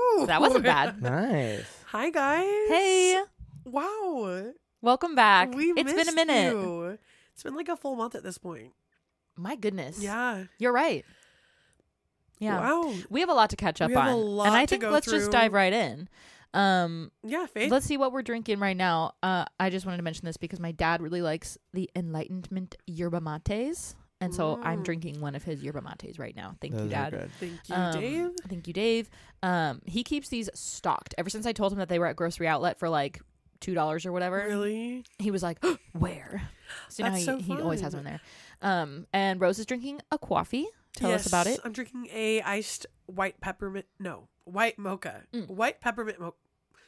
Ooh. That wasn't bad. Nice. Hi, guys. Hey, Wow. welcome back. We It's been a missed minute. you. It's been like a full month at this point. My goodness. Yeah. You're right. Yeah. Wow. We have a lot to catch up We have on. a lot and I to think go let's just through. dive right in. Yeah, Faith. Let's see what we're drinking right now. I just wanted to mention this because my dad really likes the Enlightenment yerba mates. And so I'm drinking one of his yerba mates right now. Thank you, Those are Dad. good. Thank you, Dave. Thank you, Dave. He keeps these stocked. Ever since I told him that they were at Grocery Outlet for like $2 or whatever, Really? he was like, where? So That's now so he always has fun. one there. And Rose is drinking a coffee. Tell us about it. I'm drinking a iced white mocha. White peppermint mocha.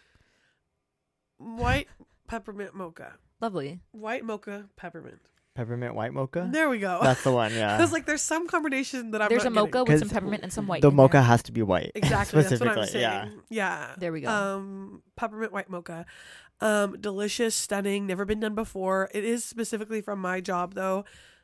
White peppermint mocha. Lovely. White mocha peppermint. Peppermint white mocha? There we go. That's the one, yeah. I was like, there's some combination that I'm There's not a mocha getting. with some 'Cause peppermint and some white. The in mocha there. has to be white. Exactly. That's what I'm Specifically, saying. Yeah. There we go. Peppermint white mocha. Delicious, stunning, never been done before. It is specifically from my job though.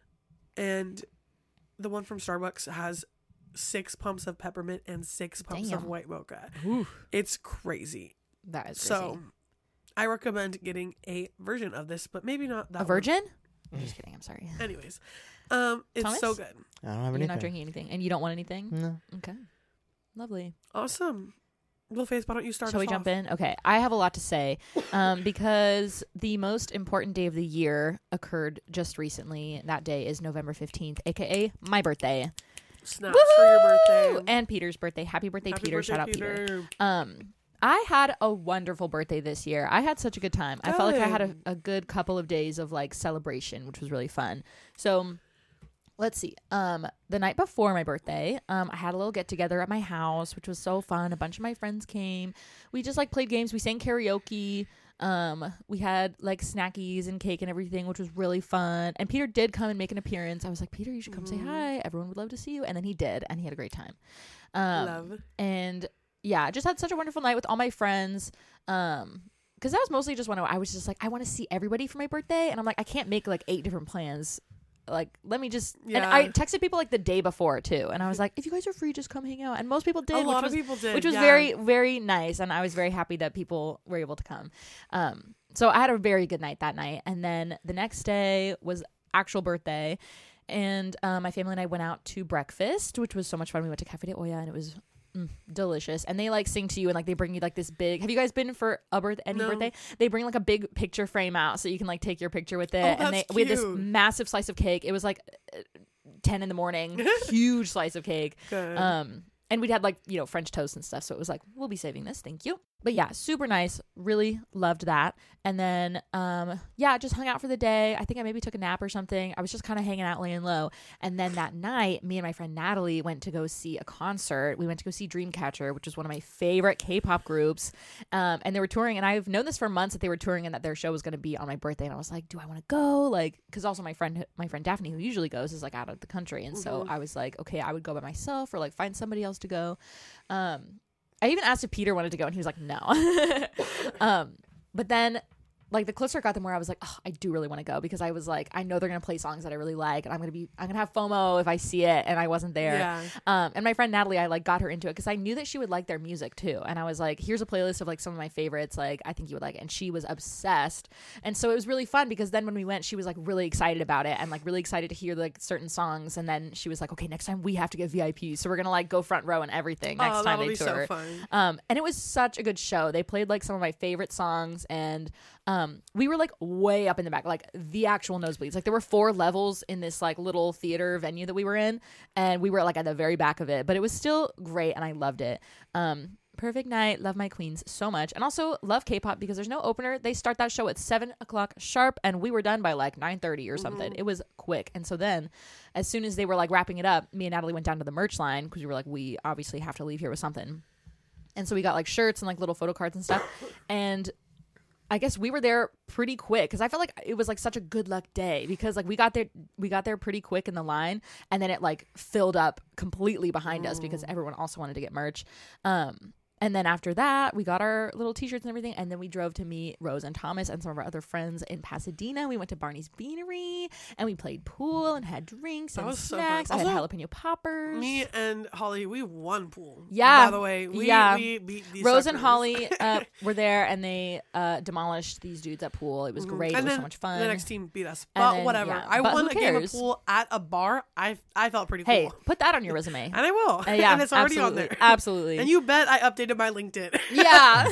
And the one from Starbucks has 6 pumps of peppermint and 6 pumps of Damn. white mocha. Ooh, It's crazy. that is crazy. So I recommend getting a version of this, but maybe not that A one. virgin? I'm just kidding. I'm sorry. Anyways, it's Thomas? so good. I don't have You're anything. not drinking anything, and you don't want anything. No. Okay, lovely. Awesome. Well, Faith, why don't you start Shall us we jump off? in? Okay, I have a lot to say because the most important day of the year occurred just recently. That day is November 15th, aka my birthday. Snaps for your birthday. And Peter's birthday. Happy birthday, Happy Peter. birthday, Shout out Peter. I had a wonderful birthday this year. I had such a good time. I felt like I had a good couple of days of like celebration, which was really fun. So let's see. The night before my birthday, I had a little get together at my house, which was so fun. A bunch of my friends came. We just like played games. We sang karaoke. We had like snackies and cake and everything, which was really fun. And Peter did come and make an appearance. I was like, Peter, you should come say hi. Everyone would love to see you. And then he did, and he had a great time. Love. And yeah, just had such a wonderful night with all my friends. Because that was mostly just when I was just like, I want to see everybody for my birthday. And I'm like, I can't make like 8 different plans. Like, let me just. Yeah. And I texted people like the day before too. And I was like, if you guys are free, just come hang out. And most people did. A lot which of was, people did. which was yeah. very, very nice. And I was very happy that people were able to come. So I had a very good night that night. And then the next day was actual birthday. And my family and I went out to breakfast, which was so much fun. We went to Cafe de Olla, and it was delicious. And they like sing to you, and like they bring you like this big. Have you guys been for any No. birthday? They bring like a big picture frame out so you can like take your picture with it. Oh, And that's we had this cute. massive slice of cake. It was like 10 in the morning, huge slice of cake. Good. And we'd had like, French toast and stuff. So it was like, we'll be saving this. Thank you. But yeah, super nice. Really loved that. And then, just hung out for the day. I think I maybe took a nap or something. I was just kind of hanging out, laying low. And then that night, me and my friend Natalie went to go see a concert. We went to go see Dreamcatcher, which is one of my favorite K-pop groups. And they were touring. And I've known this for months that they were touring and that their show was going to be on my birthday. And I was like, do I want to go? Like, because also my friend Daphne, who usually goes, is like out of the country. And so I was like, okay, I would go by myself or like find somebody else to go. I even asked if Peter wanted to go, and he was like, no. But then, like, the closer it got, the more I was like, oh, I do really want to go, because I was like, I know they're gonna play songs that I really like, and I'm gonna have FOMO if I see it, and I wasn't there. Yeah. And my friend Natalie, I like got her into it because I knew that she would like their music too, and I was like, here's a playlist of like some of my favorites, like I think you would like it, and she was obsessed. And so it was really fun because then when we went, she was like really excited about it and like really excited to hear like certain songs, and then she was like, okay, next time we have to get VIP, so we're gonna like go front row and everything next time that'll they be tour. so fun. And it was such a good show. They played like some of my favorite songs, and we were like way up in the back, like the actual nosebleeds. Like there were 4 levels in this like little theater venue that we were in, and we were like at the very back of it, but it was still great and I loved it. Perfect night. Love my queens so much. And also love K-pop because there's no opener. They start that show at 7:00 sharp, and we were done by like 9:30 or something. It was quick. And so then as soon as they were like wrapping it up, me and Natalie went down to the merch line because we were like, we obviously have to leave here with something. And so we got like shirts and like little photo cards and stuff. And I guess we were there pretty quick because I felt like it was like such a good luck day because like we got there pretty quick in the line, and then it like filled up completely behind us because everyone also wanted to get merch. And then after that, we got our little t-shirts and everything. And then we drove to meet Rose and Thomas and some of our other friends in Pasadena. We went to Barney's Beanery and we played pool and had drinks and snacks. I had jalapeno poppers. Me and Holly, we won pool. Yeah. By the way, we beat these Rose suckers. and Holly were there and they demolished these dudes at pool. It was great. And it was so much fun. The next team beat us. And But then, whatever. yeah. I But won who a game of cares? pool at a bar. I felt pretty Hey, cool. put that on your resume. And I will. Yeah, and it's already absolutely, on there. Absolutely. And you bet I updated my LinkedIn. Yeah.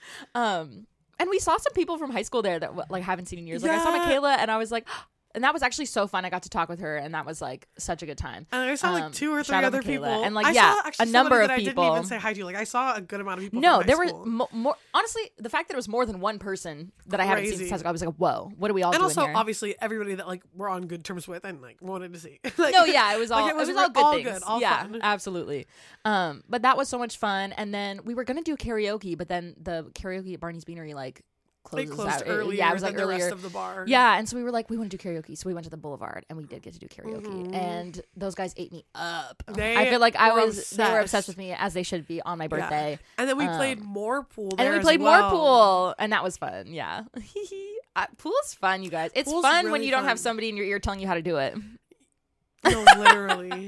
And we saw some people from high school there that like haven't seen in years. Like I saw Yeah. Michaela and I was like, and that was actually so fun. I got to talk with her and that was like such a good time. And I saw like 2 or 3 shout out other Michaela. people. And like, I yeah, saw actually a number somebody of that people. I didn't even say hi to. Like I saw a good amount of people. No, from there high were school. more. Honestly, the fact that it was more than one person that I haven't seen Crazy. since high school, I was like, whoa, what are we all And doing also, here? obviously, everybody that like we're on good terms with and like wanted to see. Like, No, yeah, it was all like, it was all good things. all yeah, fun. absolutely. But that was so much fun. And then we were gonna do karaoke, but then the karaoke at Barney's Beanery like They closes closed out. earlier Yeah, it was like than the earlier. rest of the bar. Yeah, and so we were like, we want to do karaoke. So we went to the Boulevard and we did get to do karaoke. And those guys ate me up. They I feel like they were obsessed obsessed with me as they should be on my birthday. And then we played more pool there And we as played well. more pool, and that was fun. Yeah. Pool is fun, you guys. It's Pool's fun when really you don't fun. have somebody in your ear telling you how to do it. No, literally.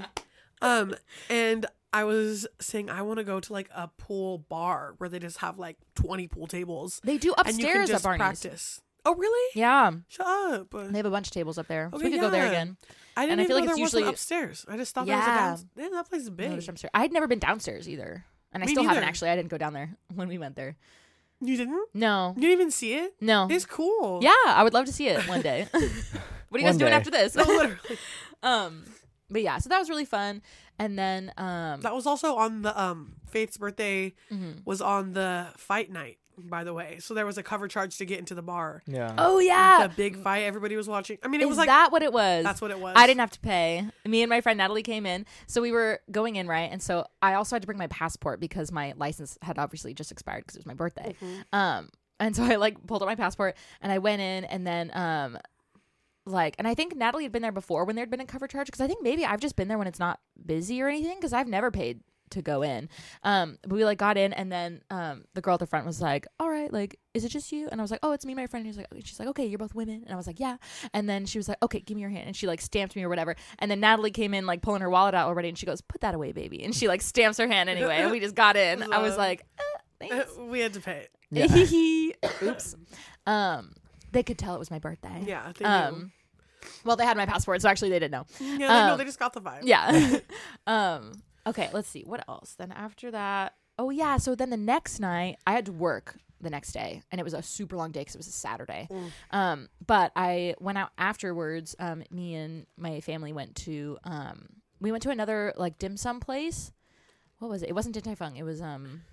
And I was saying I want to go to like a pool bar where they just have like 20 pool tables. They do And you can upstairs at just Barney's. practice. Oh, really? Yeah. Shut up. They have a bunch of tables up there. So Okay, we could go there yeah. again. I didn't and I even feel know like it's there wasn't usually- upstairs. I just thought Yeah. there was a downstairs. Damn, that place is No, big. there's upstairs. I had never been downstairs either. And I Me still haven't neither. actually. I didn't go down there when we went there. You didn't? No. You didn't even see it? No. It's cool. Yeah, I would love to see it one day. What are you guys One doing day. after this? No, literally. But yeah, so that was really fun. And then That was also on the Faith's birthday Mm-hmm. was on the fight night, by the way. So there was a cover charge to get into the bar. Yeah. oh yeah. The big fight everybody was watching. I mean, it Is was like that what it was? that's what it was. I didn't have to pay. Me and my friend Natalie came in. So we were going in, right? And so I also had to bring my passport because my license had obviously just expired because it was my birthday. And so I like pulled out my passport and I went in and then and I think Natalie had been there before when there'd been a cover charge because I think maybe I've just been there when it's not busy or anything because I've never paid to go in. But we like got in and then the girl at the front was like, all right, like, is it just you? And I was like, oh, it's me, and my friend. And she's like, okay, you're both women. And I was like, yeah. And then she was like, okay, give me your hand. And she like stamped me or whatever. And then Natalie came in like pulling her wallet out already and she goes, put that away, baby. And she like stamps her hand anyway. And we just got in. I was like, thanks. We had to pay it. Oops. They could tell it was my birthday. Yeah. They knew. Well, they had my passport, so actually they didn't know. Yeah, they know. They just got the vibe. Yeah. Okay, let's see. What else? Then after that, oh yeah, so then the next night I had to work the next day and it was a super long day because it was a Saturday. But I went out afterwards. Me and my family went to we went to another like dim sum place. What was it? It wasn't Din Tai Fung. It was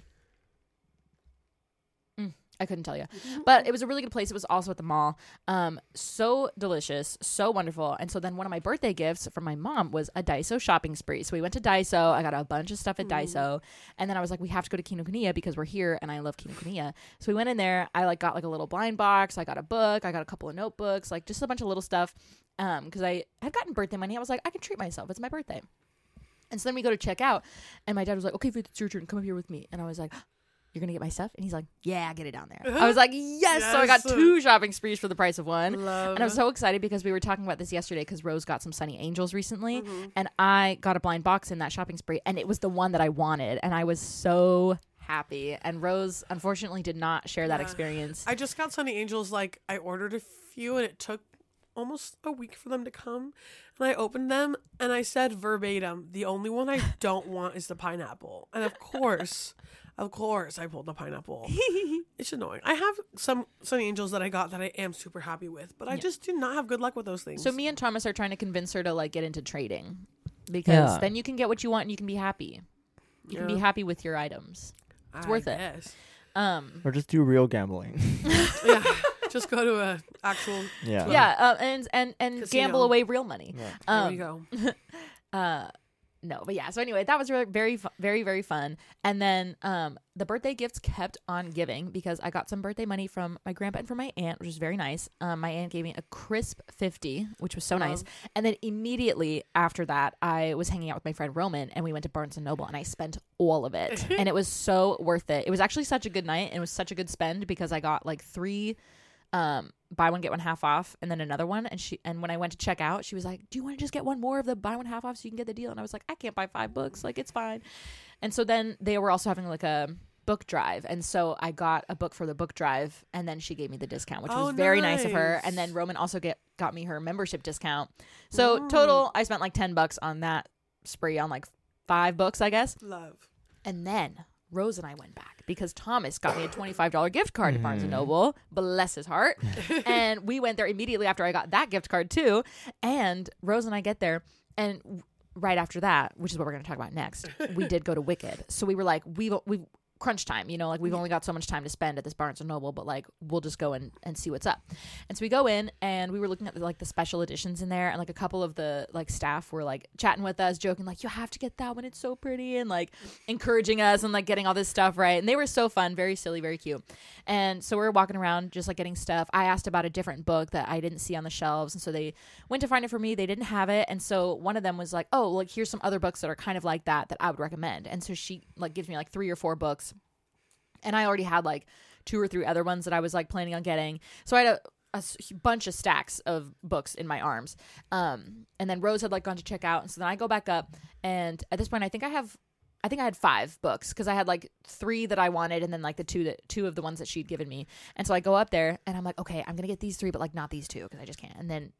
I couldn't tell you, but it was a really good place. It was also at the mall. So delicious, so wonderful. And so then one of my birthday gifts from my mom was a Daiso shopping spree. So we went to Daiso. I got a bunch of stuff at Daiso, and then I was like, we have to go to Kinokuniya because we're here, and I love Kinokuniya. So we went in there. I like got like a little blind box. I got a book. I got a couple of notebooks, like just a bunch of little stuff. Because I had gotten birthday money. I was like, I can treat myself. It's my birthday. And so then we go to check out, and my dad was like, okay, Faith, it's your turn. Come up here with me. And I was like, you're going to get my stuff? And he's like, yeah, get it down there. I was like, yes. So I got 2 shopping sprees for the price of one. Love. And I was so excited because we were talking about this yesterday because Rose got some Sunny Angels recently. And I got a blind box in that shopping spree. And it was the one that I wanted. And I was so happy. And Rose, unfortunately, did not share that experience. I just got Sunny Angels. Like I ordered a few, and it took almost a week for them to come. And I opened them, and I said verbatim, the only one I don't want is the pineapple. And of course, I pulled the pineapple. It's annoying. I have some Sunny Angels that I got that I am super happy with, but I just do not have good luck with those things. So me and Thomas are trying to convince her to like get into trading because then you can get what you want and you can be happy. You can be happy with your items. It's worth it. Or just do real gambling. Yeah. Just go to a actual Yeah. And Casino. gamble away real money. Yeah. there you go. No, but yeah. So anyway, that was really very, very, very fun. And then the birthday gifts kept on giving because I got some birthday money from my grandpa and from my aunt, which was very nice. My aunt gave me a crisp $50, which was so nice. And then immediately after that, I was hanging out with my friend Roman, and we went to Barnes and Noble, and I spent all of it, and it was so worth it. It was actually such a good night, and it was such a good spend because I got like 3 buy one get one half off and then another one, and when I went to check out, she was like, do you want to just get one more of the buy one half off so you can get the deal? And I was like, I can't buy 5 books, like it's fine. And so then they were also having like a book drive, and so I got a book for the book drive, and then she gave me the discount, which was very nice of her. And then Roman also got me her membership discount, so total I spent like $10 on that spree on like 5 books, I guess. Love. And then Rose and I went back because Thomas got me a $25 gift card at Barnes & Noble. Bless his heart. And we went there immediately after I got that gift card too. And Rose and I get there, and right after that, which is what we're going to talk about next, we did go to Wicked. So we were like, we've crunch time, you know, like we've only got so much time to spend at this Barnes & Noble, but like we'll just go and see what's up. And so we go in, and we were looking at like the special editions in there, and like a couple of the like staff were like chatting with us, joking like, you have to get that one, it's so pretty, and like encouraging us and like getting all this stuff right. And they were so fun, very silly, very cute. And so we were walking around just like getting stuff. I asked about a different book that I didn't see on the shelves, and so they went to find it for me. They didn't have it, and so one of them was like, oh, like here's some other books that are kind of like that I would recommend. And so she like gives me like 3 or 4 books. And I already had like 2 or 3 other ones that I was like planning on getting. So I had a bunch of stacks of books in my arms. And then Rose had like gone to check out. And so then I go back up. And at this point, I think I had 5 books because I had like 3 that I wanted. And then like the 2 of the ones that she'd given me. And so I go up there, and I'm like, okay, I'm going to get these 3, but like not these 2 because I just can't. And then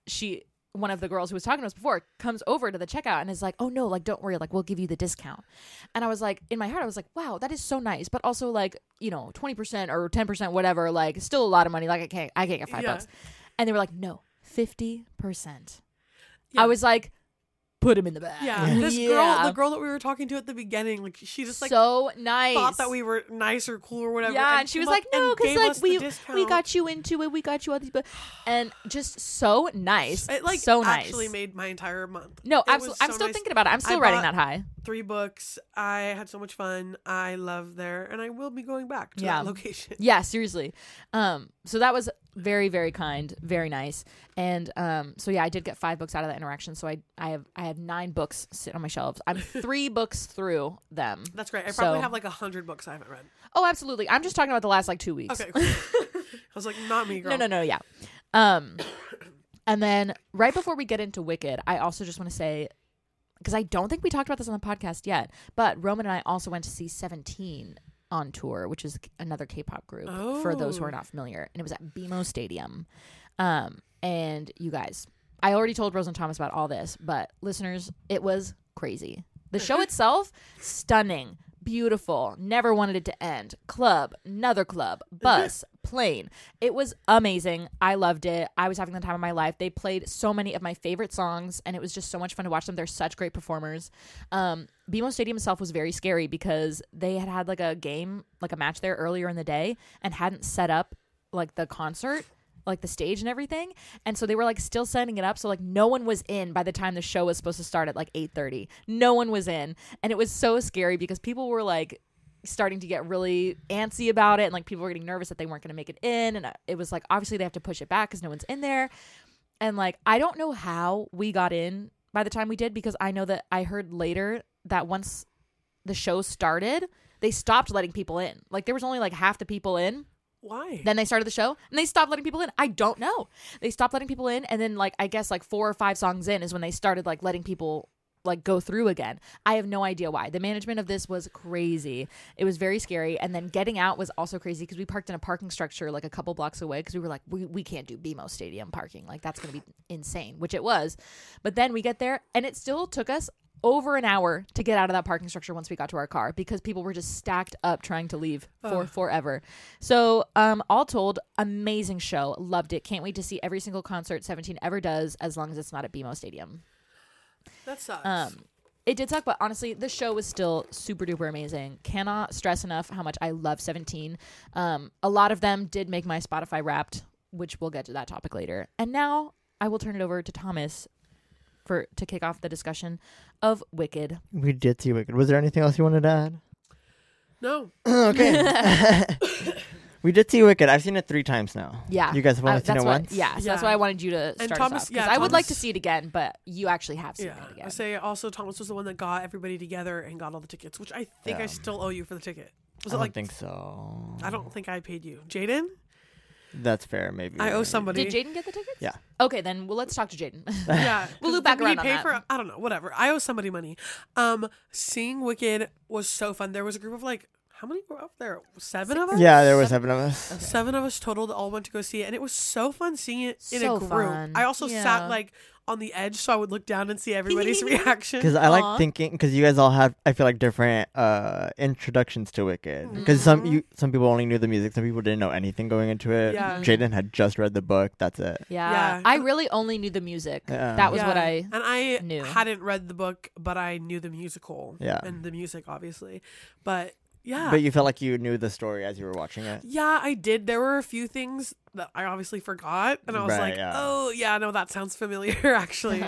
one of the girls who was talking to us before comes over to the checkout and is like, oh no, like don't worry, like we'll give you the discount. And I was like, in my heart I was like, wow, that is so nice, but also like, you know, 20% or 10%, whatever, like still a lot of money, like I can't get $5. And they were like, no, 50%. I was like, put him in the bag. Yeah, this girl, the girl that we were talking to at the beginning, like she just like so nice, thought that we were nice or cool or whatever. Yeah, and she was like, no, because like we got you into it, we got you all these books, and just so nice. It like so nice. Actually made my entire month. No, absolutely. I'm still thinking about it. I'm still riding that high. 3 books. I had so much fun. I love there, and I will be going back to that location. Yeah, seriously. So that was very, very kind, very nice. And so yeah, I did get 5 books out of that interaction. So I have 9 books sitting on my shelves. I'm 3 books through them. That's great. I probably have like 100 books I haven't read. Oh, absolutely. I'm just talking about the last like 2 weeks. Okay, cool. I was like, not me, girl. No, yeah. And then right before we get into Wicked, I also just want to say, because I don't think we talked about this on the podcast yet, but Roman and I also went to see 17 on tour, which is another K-pop group for those who are not familiar. And it was at BMO Stadium. And you guys, I already told Rose and Thomas about all this, but listeners, it was crazy. The show itself, stunning, beautiful, never wanted it to end. Club, another club, bus, plane. It was amazing. I loved it. I was having the time of my life. They played so many of my favorite songs, and it was just so much fun to watch them. They're such great performers. BMO Stadium itself was very scary because they had like a game, like a match there earlier in the day, and hadn't set up like the concert, like the stage and everything. And so they were like still setting it up. So like no one was in by the time the show was supposed to start at like 8:30. No one was in. And it was so scary because people were like starting to get really antsy about it. And like people were getting nervous that they weren't going to make it in. And it was like, obviously they have to push it back because no one's in there. And like, I don't know how we got in by the time we did, because I know that I heard later that once the show started, they stopped letting people in. Like there was only like half the people in. Why? Then they started the show and they stopped letting people in. I don't know. They stopped letting people in, and then like I guess like 4 or 5 songs in is when they started like letting people like go through again. I have no idea why. The management of this was crazy. It was very scary. And then getting out was also crazy because we parked in a parking structure like a couple blocks away because we were like, we can't do BMO Stadium parking. Like that's going to be insane, which it was. But then we get there and it still took us over an hour to get out of that parking structure once we got to our car because people were just stacked up trying to leave for forever. So all told, amazing show. Loved it. Can't wait to see every single concert 17 ever does, as long as it's not at BMO Stadium. That sucks. It did suck, but honestly, the show was still super duper amazing. Cannot stress enough how much I love 17. A lot of them did make my Spotify Wrapped, which we'll get to that topic later. And now I will turn it over to Thomas to kick off the discussion of Wicked. We did see Wicked. Was there anything else you wanted to add? No. Okay. We did see Wicked. I've seen it 3 times now. Yeah. You guys have only seen it once? Yeah, so that's why I wanted you to start Thomas, us off. Because I would like to see it again, but you actually have seen it again. I say also Thomas was the one that got everybody together and got all the tickets, which I think I still owe you for the ticket. Was I it don't like? think so. I don't think I paid you, Jaden. That's fair. Maybe I owe somebody. Did Jaden get the tickets? Yeah. Okay, then let's talk to Jaden. Yeah, We'll loop back around on pay that. for, I don't know, whatever. I owe somebody money. Seeing Wicked was so fun. There was a group of like, how many were up there? 7 of us? Yeah, there were 7 of us. Okay. 7 of us total that all went to go see it, and it was so fun seeing it in a group. Fun. I also sat like on the edge, so I would look down and see everybody's reaction. Because I like thinking, because you guys all have, I feel like, different introductions to Wicked. Because some people only knew the music, some people didn't know anything going into it. Yeah. Jaden had just read the book. That's it. Yeah. I really only knew the music. That was what I and I knew. hadn't read the book, but I knew the musical. Yeah. And the music, obviously, but. Yeah. But you felt like you knew the story as you were watching it? Yeah, I did. There were a few things that I obviously forgot. And I was oh, yeah, no, that sounds familiar, actually.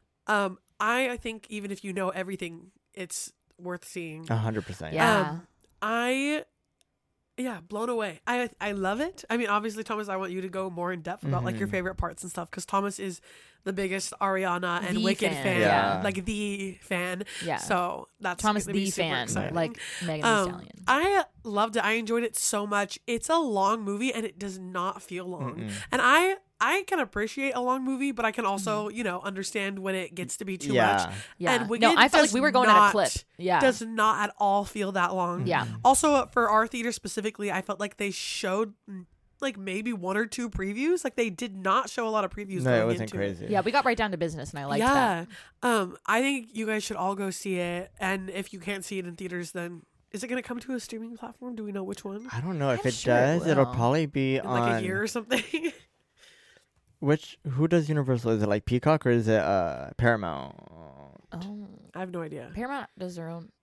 I think even if you know everything, it's worth seeing. 100%. Yeah. Blown away. I love it. I mean, obviously, Thomas, I want you to go more in depth about like your favorite parts and stuff, because Thomas is the biggest Ariana and Wicked fan. Like the fan. Yeah. So that's Thomas gonna be the super fan, exciting. like Megan Thee Stallion. I loved it. I enjoyed it so much. It's a long movie and it does not feel long. And I can appreciate a long movie, but I can also, understand when it gets to be too much. Yeah. And Wicked no, I felt like we were going at a clip. Yeah. Does not at all feel that long. Yeah. Also, for our theater specifically, I felt like they showed like maybe 1 or 2 previews. Like they did not show a lot of previews. No, going it wasn't into crazy. Yeah, we got right down to business, and I liked that. I think you guys should all go see it. And if you can't see it in theaters, then is it going to come to a streaming platform? Do we know which one? I don't know. If I'm it sure does, it it'll will. probably be In on like a year or something. Who does Universal? Is it like Peacock or is it Paramount? Oh, I have no idea. Paramount does their own.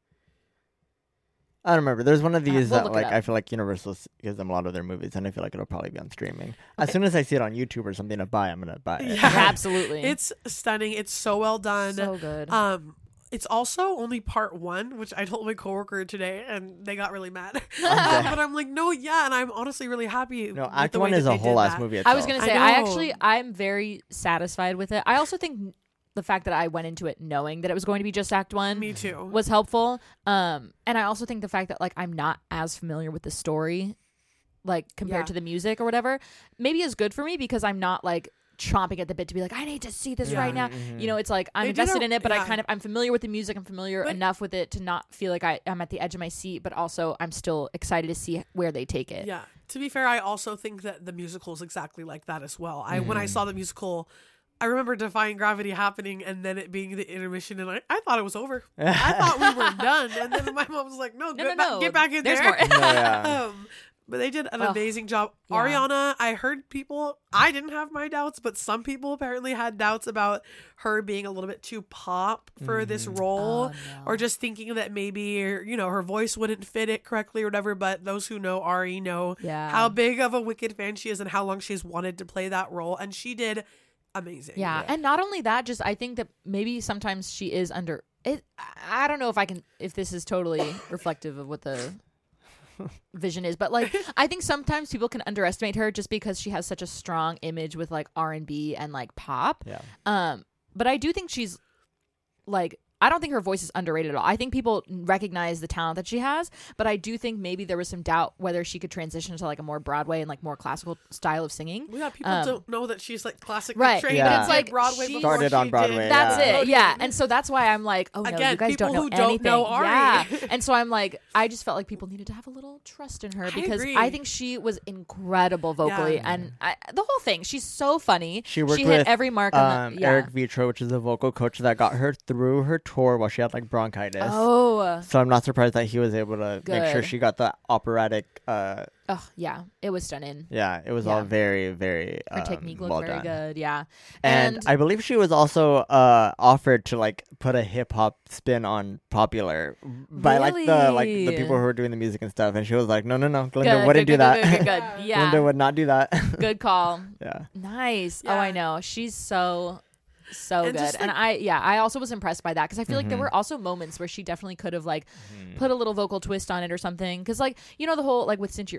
I don't remember. There's one of these we'll that look it like up. I feel like Universal gives them a lot of their movies, and I feel like it'll probably be on streaming. As soon as I see it on YouTube or something to buy, I'm gonna buy it. Yeah. Absolutely. It's stunning. It's so well done. so good. It's also only part 1, which I told my coworker today, and they got really mad. Okay. But I'm like, no, yeah, and I'm honestly really happy. No, with Act the way 1 that is a they whole did ass that. movie itself. I was gonna I say, know. I'm very satisfied with it. I also think the fact that I went into it knowing that it was going to be just Act 1 Me too. was helpful. And I also think the fact that like I'm not as familiar with the story, like compared to the music or whatever, maybe is good for me, because I'm not like chomping at the bit to be like, I need to see this right now. You know, it's like I'm They did invested a- in it, but yeah. I'm familiar with the music. I'm familiar But- enough with it to not feel like I'm at the edge of my seat, but also I'm still excited to see where they take it. Yeah. To be fair, I also think that the musical is exactly like that as well. When I saw the musical, I remember Defying Gravity happening and then it being the intermission, and I thought it was over. I thought we were done. And then my mom was like, no, get back in There's there. more. No, yeah. But they did an Ugh. amazing job. Yeah. Ariana, I heard people, I didn't have my doubts, but some people apparently had doubts about her being a little bit too pop for this role, Oh, no. or just thinking that maybe, her voice wouldn't fit it correctly or whatever. But those who know Ari know Yeah. how big of a Wicked fan she is and how long she's wanted to play that role. And she did amazing. Yeah. And not only that, just I think that maybe sometimes she is under it. I don't know if this is totally reflective of what the vision is, but like I think sometimes people can underestimate her just because she has such a strong image with like R&B and like pop. Yeah. But I do think she's like, I don't think her voice is underrated at all. I think people recognize the talent that she has, but I do think maybe there was some doubt whether she could transition to like a more Broadway and like more classical style of singing. Well, yeah, people don't know that she's like classically Right. trained. Yeah. and It's like Broadway she before started she on Broadway, did That's Yeah. it. Yeah. And so that's why I'm like, oh no, Again, you guys don't know people who don't anything. know Ari. Yeah. And so I'm like, I just felt like people needed to have a little trust in her, I because agree. I think she was incredible vocally. Yeah. And the whole thing, she's so funny. She worked hit with every mark on the, Eric Vitro, which is a vocal coach that got her through her tour while she had like bronchitis. Oh, So I'm not surprised that he was able to make sure Good. she got the operatic. yeah, it was stunning. Yeah, it was Yeah. all very, very. Her technique looked well very done. good. Yeah. And I believe she was also offered to like put a hip hop spin on Popular by like the people who were doing the music and stuff, and she was like, no, Glinda wouldn't do that. Good. Yeah. Glinda would not do that. Good call. Yeah. Nice. Yeah. Oh, I know. She's so So And good. just, And like- I also was impressed by that because I feel like there Mhm. were also moments where she definitely could have like put a little vocal twist on it or something. Because like, you know, the whole like with Cynthia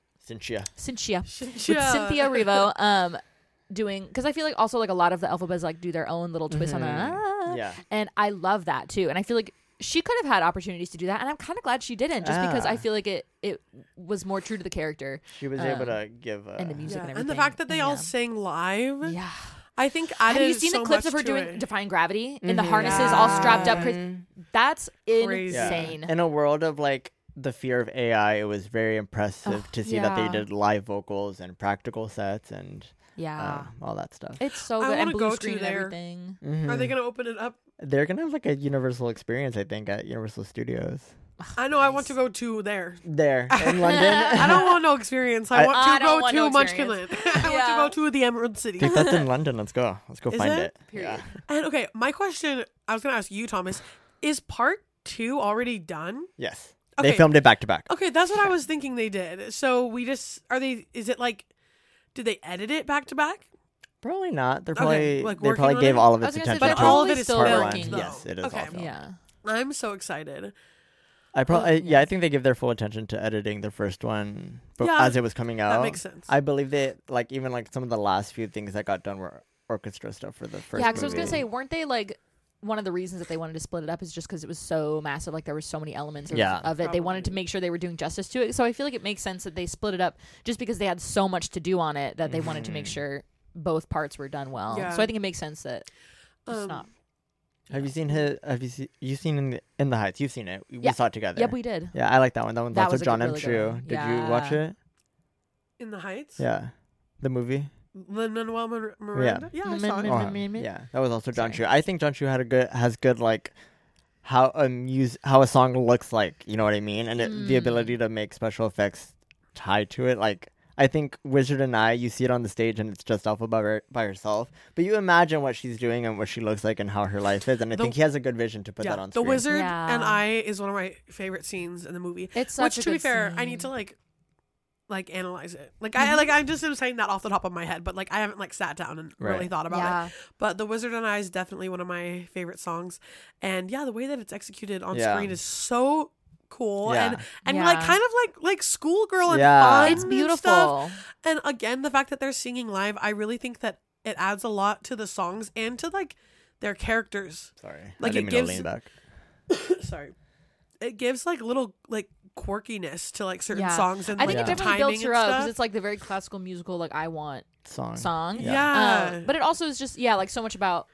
Cynthia. with Cynthia Erivo doing, because I feel like also like a lot of the alphabets like do their own little twist on the Yeah. and I love that too. And I feel like she could have had opportunities to do that, and I'm kind of glad she didn't, just because I feel like it was more true to the character She was able to give and the music and And everything. the fact that they all yeah. sang live, Yeah. I think added Have you seen so the clips much of her to doing it. Defying Gravity in the Mhm. harnesses, all strapped up? Yeah. That's Crazy. Yeah. insane. In a world of like the fear of AI, it was very impressive Oh, to see that they yeah. did live vocals and practical sets and Yeah. all that stuff. It's so I good. wanna And blue go to screen and there. everything. Mhm. Are they going to open it up? They're gonna have like a Universal experience, I think, at Universal Studios. I know I want to go to there. There in London. I don't want no experience. I want I to don't go want to no Munchkinland. I want Yeah. to go to the Emerald City. I think that's in London. Let's go. Let's go Is find it? it. Period. Yeah. And okay, my question I was going to ask you, Thomas, is part 2 already done? Yes. Okay. They filmed it back to back. Okay, that's what I was thinking they did. So we just is it like did they edit it back to back? Probably not. They're Okay, probably like they working probably on gave it? all of I its was gonna say, attention they're to all of probably it is still part working, one. though. Yes, it is Okay. all filmed. Yeah. I'm so excited. I probably I think they give their full attention to editing the first one, but Yeah, as it was coming out. That makes sense. I believe they like even like some of the last few things that got done were orchestra stuff for the first. Yeah, because I was movie. gonna say, weren't they like one of the reasons that they wanted to split it up is just because it was so massive, like there were so many elements of, Yeah. of it. They wanted to Probably. make sure they were doing justice to it. So I feel like it makes sense that they split it up just because they had so much to do on it that they wanted to make sure both parts were done well. Yeah. So I think it makes sense that it's Um, not. Have you seen you seen in the Heights? You've seen it. We Yeah. saw it together. Yep, we did. Yeah, I like that one. That one's That also was a John good- M. really good Chu. one. Did you watch Yeah. it? In the Heights? Yeah, the movie. Lin-Manuel Miranda? Yeah, I saw it. Oh, yeah, that was also John Chu. Sorry. I think John Chu has good like how a song looks like. You know what I mean? And the ability to make special effects tied to it. Like I think Wizard and I, you see it on the stage and it's just Alpha by herself, but you imagine what she's doing and what she looks like and how her life is. And I think he has a good vision to put that on The screen. Wizard Yeah. and I is one of my favorite scenes in the movie. It's such Which, a to be good fair, I scene. need to like analyze it. Like I'm just saying that off the top of my head, but like I haven't like sat down and really Right. thought about Yeah. it. But The Wizard and I is definitely one of my favorite songs, and yeah, the way that it's executed on Yeah. screen is so cool Yeah. and Yeah. like kind of like schoolgirl and Yeah. fun. It's and beautiful. stuff. And again, the fact that they're singing live, I really think that it adds a lot to the songs and to like their characters. Sorry, Like, I didn't it mean gives- to lean back. Sorry. It gives like little like quirkiness to like certain Yeah. songs and I like think Yeah. it the definitely timing builds her and up because stuff. it's like the very classical musical, like I Want song. Yeah. But it also is just like so much about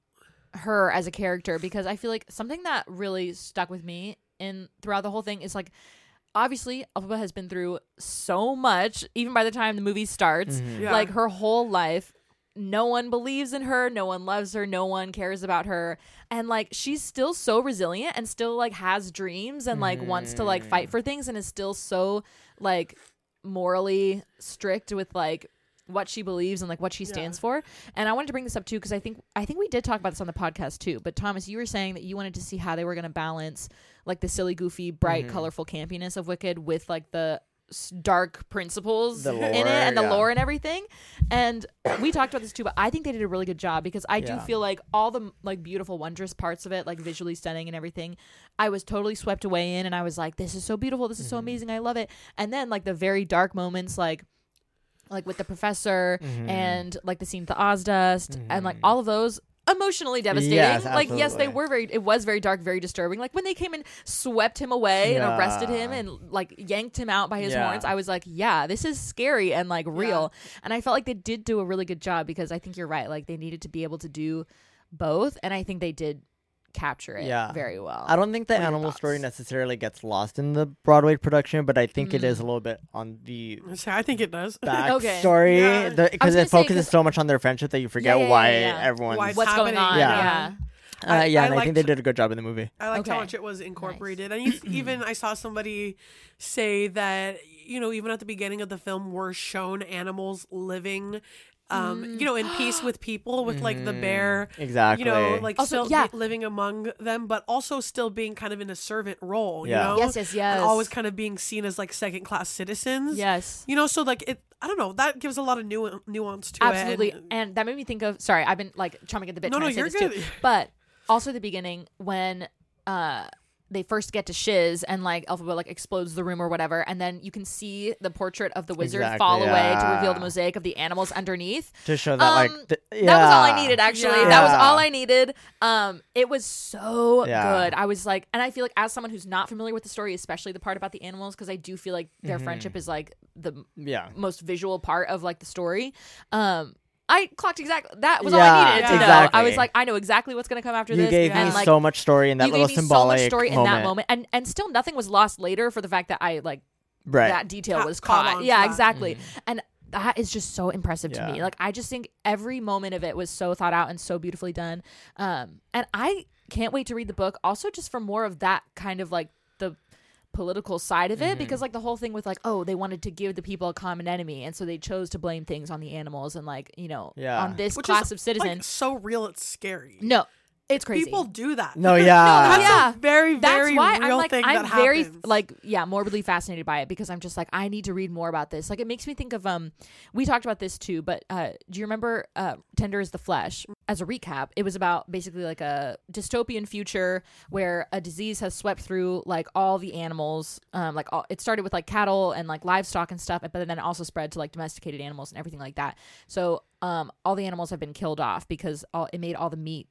her as a character, because I feel like something that really stuck with me in throughout the whole thing is like obviously Elphaba has been through so much even by the time the movie starts. Mhm. Yeah. Like her whole life, no one believes in her, no one loves her, no one cares about her, and like she's still so resilient and still like has dreams and like wants to like fight for things and is still so like morally strict with like what she believes and like what she stands for. And I wanted to bring this up too because I think we did talk about this on the podcast too. But Thomas, you were saying that you wanted to see how they were going to balance like the silly, goofy, bright, colorful campiness of Wicked with like the dark principles The in lore, it and the yeah. lore and everything. And we talked about this too, but I think they did a really good job because I do Yeah. feel like all the like beautiful, wondrous parts of it, like visually stunning and everything, I was totally swept away in, and I was like, this is so beautiful, this is so amazing, I love it. And then like the very dark moments, like with the professor and like the scene with the Ozdust and like all of those, emotionally devastating. Yes, like yes, they absolutely. were it was very dark, very disturbing. Like when they came and swept him away and arrested him and like yanked him out by his Yeah. horns, I was like, yeah, this is scary and like real. And I felt like they did do a really good job because I think you're right. Like they needed to be able to do both, and I think they did capture it very well. I don't think the What are your animal thoughts? story necessarily gets lost in the Broadway production, but I think it is a little bit on the I think it does. backstory Yeah. because gonna it say, focuses 'cause- so much on their friendship that you forget Yeah, why yeah. everyone's. Why it's What's going on? happening. Yeah. I and I think liked- they did a good job in the movie. I liked how Okay. much it was incorporated. And even I saw somebody say that, even at the beginning of the film, we're shown animals living in peace with people, with like the bear, Exactly. like Also, still living among them, but also still being kind of in a servant role, Yeah. Yes. and always kind of being seen as like second class citizens. Yes. So like I don't know, that gives a lot of nuance to Absolutely. it. And that made me think of, sorry, I've been like chomping at the bit No, trying to say you're this good. too. But also the beginning when they first get to Shiz and like Elphaba like explodes the room or whatever, and then you can see the portrait of the wizard fall away to reveal the mosaic of the animals underneath. To show that That was all I needed, actually. Yeah. That was all I needed. It was so Yeah. good. I was like, and I feel like as someone who's not familiar with the story, especially the part about the animals, because I do feel like their friendship is like the most visual part of like the story. I clocked exactly. That was all I needed to know. exactly. I was like, I know exactly what's going to come after You this. gave and me like, so much story in that you little gave me symbolic so much story moment. in that moment, and still nothing was lost later for the fact that I like Right. that detail was caught caught. on to Yeah, that. exactly. And that is just so impressive to me. Yeah. Like I just think every moment of it was so thought out and so beautifully done. And I can't wait to read the book. Also, just for more of that kind of like the political side of it, because like the whole thing with like, oh, they wanted to give the people a common enemy, and so they chose to blame things on the animals and like on this Which class is, of citizen. like, so real, it's scary. No, it's crazy. People do that. No, yeah. That's a very, That's very why real I'm like, thing I'm that very happens. like, morbidly fascinated by it, because I'm just like, I need to read more about this. Like, it makes me think of we talked about this too, but do you remember Tender is the Flesh? As a recap, it was about basically like a dystopian future where a disease has swept through like all the animals. It started with like cattle and like livestock and stuff, but then it also spread to like domesticated animals and everything like that. So all the animals have been killed off because it made all the meat,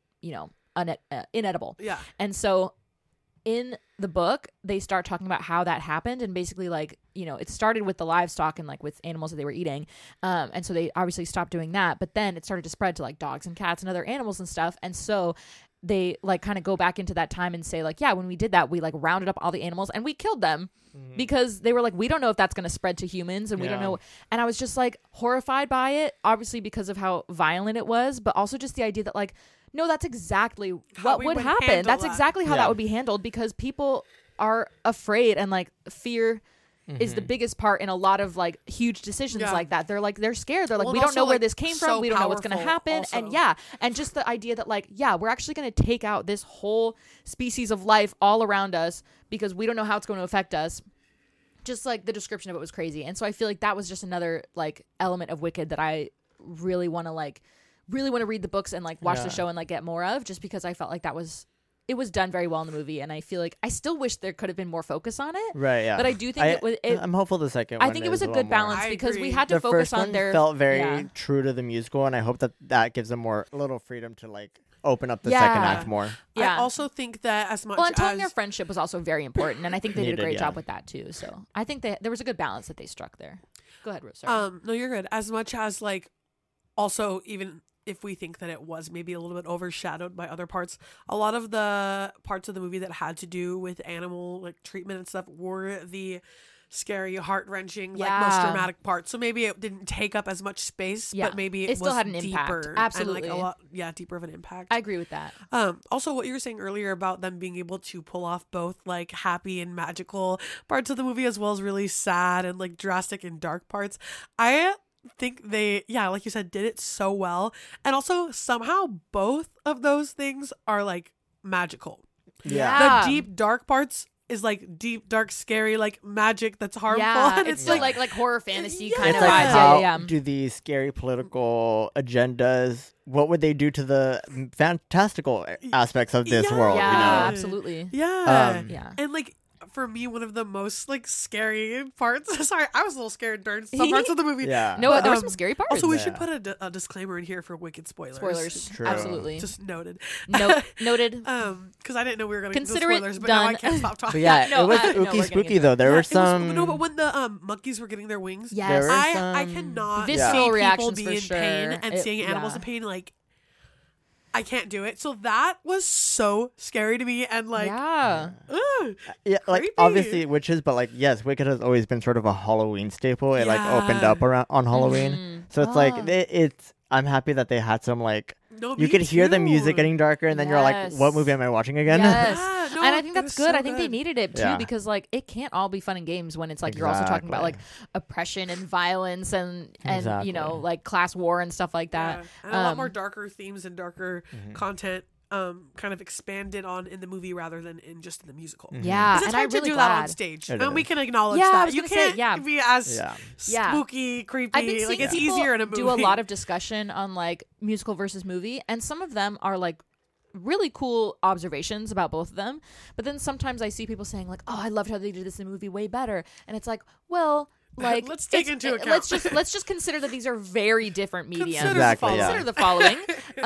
inedible. Yeah. And so in the book, they start talking about how that happened, and basically like, it started with the livestock and like with animals that they were eating. And so they obviously stopped doing that, but then it started to spread to like dogs and cats and other animals and stuff. And so they like kind of go back into that time and say like, yeah, when we did that, we like rounded up all the animals and we killed them because they were like, we don't know if that's going to spread to humans, and we don't know. And I was just like horrified by it, obviously because of how violent it was, but also just the idea that like, no, that's exactly what we would would happen. handle That's that. exactly how Yeah. that would be handled, because people are afraid, and like fear is the biggest part in a lot of like huge decisions Yeah. like that. They're scared. They're like, Well, we and don't know also, where like, this came so from. We don't know what's going to powerful happen. also. And just the idea that like, we're actually going to take out this whole species of life all around us because we don't know how it's going to affect us. Just like the description of it was crazy. And so I feel like that was just another like element of Wicked that I really want to read the books and like watch the show and like get more of, just because I felt like it was done very well in the movie, and I feel like I still wish there could have been more focus on it. Right, yeah. But I do think I'm hopeful the second I one think it was is a little good more. balance, I because agree. we had to The focus first on one their felt very true to the musical, and I hope that gives them a little freedom to like open up the Yeah. second act more. Yeah. I also think that as much well, and telling as their friendship was also very important, and I think they did a Needed, great yeah. job with that too. So I think there was a good balance that they struck there. Go ahead, Rose. Sorry. no, you're good. As much as like, also even if we think that it was maybe a little bit overshadowed by other parts, a lot of the parts of the movie that had to do with animal like treatment and stuff were the scary, heart-wrenching, like most Yeah. dramatic parts. So maybe it didn't take up as much space, Yeah. but maybe It still was had an impact. deeper Absolutely. and like a lot deeper of an impact. I agree with that. Also what you were saying earlier about them being able to pull off both like happy and magical parts of the movie, as well as really sad and like drastic and dark parts. I think they, like you said, did it so well. And also somehow both of those things are like magical. Yeah. The deep dark parts is like deep, dark, scary, like magic that's harmful. Yeah, And it's still like horror fantasy Yeah. kind It's of like vibes. how Yeah. do these scary political agendas? What would they do to the fantastical aspects of this world? Yeah, You know, absolutely. Yeah. Yeah. And like for me, one of the most like scary parts. Sorry, I was a little scared during some parts of the movie. yeah. No, But, there were some scary parts. Also, we Yeah. should put a disclaimer in here for Wicked spoilers. Spoilers. True. Absolutely. Just noted. Noted. Because I didn't know we were going to get Consider it spoilers, but now I done. can't stop talking. But yeah, No, it was no, we're ooky getting spooky into though. There Yeah, were it was- some. no, but when the monkeys were getting their wings, Yes. There were I some- cannot Visceral see people reactions be for in sure. pain and It- seeing animals yeah. in pain. Like, I can't do it. So that was so scary to me, and like, yeah. ugh. Yeah, like Creepy. obviously witches, but like yes, Wicked has always been sort of a Halloween staple. It like opened Yeah. up around on Halloween, Mhm. so it's Ah. like it's. I'm happy that they had some like No, You me could hear the too. music getting darker, and then you're like, Yes. "What movie am I watching again?" Yes. Yeah, no, And I think it that's was good. so I think they good. needed it too Yeah. because like it can't all be fun and games when it's like you're also talking about like Exactly. oppression and violence and you know Exactly. like class war and stuff like that. Yeah. And a lot more Um, darker themes and darker content kind of expanded on in the movie rather than in just in the musical. Yeah, 'Cause it's and hard I'm to really do that on glad. stage, It and we is. can acknowledge Yeah, I that. was You gonna say, can't yeah. be as Yeah. Yeah. spooky, creepy. I've been seeing like it's people easier in a movie. do a lot of discussion on like musical versus movie, and some of them are like really cool observations about both of them. But then sometimes I see people saying like, "Oh, I loved how they did this in the movie way better," and it's like, well. Like Let's take it's- into account. let's just consider that these are very different mediums. Consider Exactly, the yeah. Consider the following.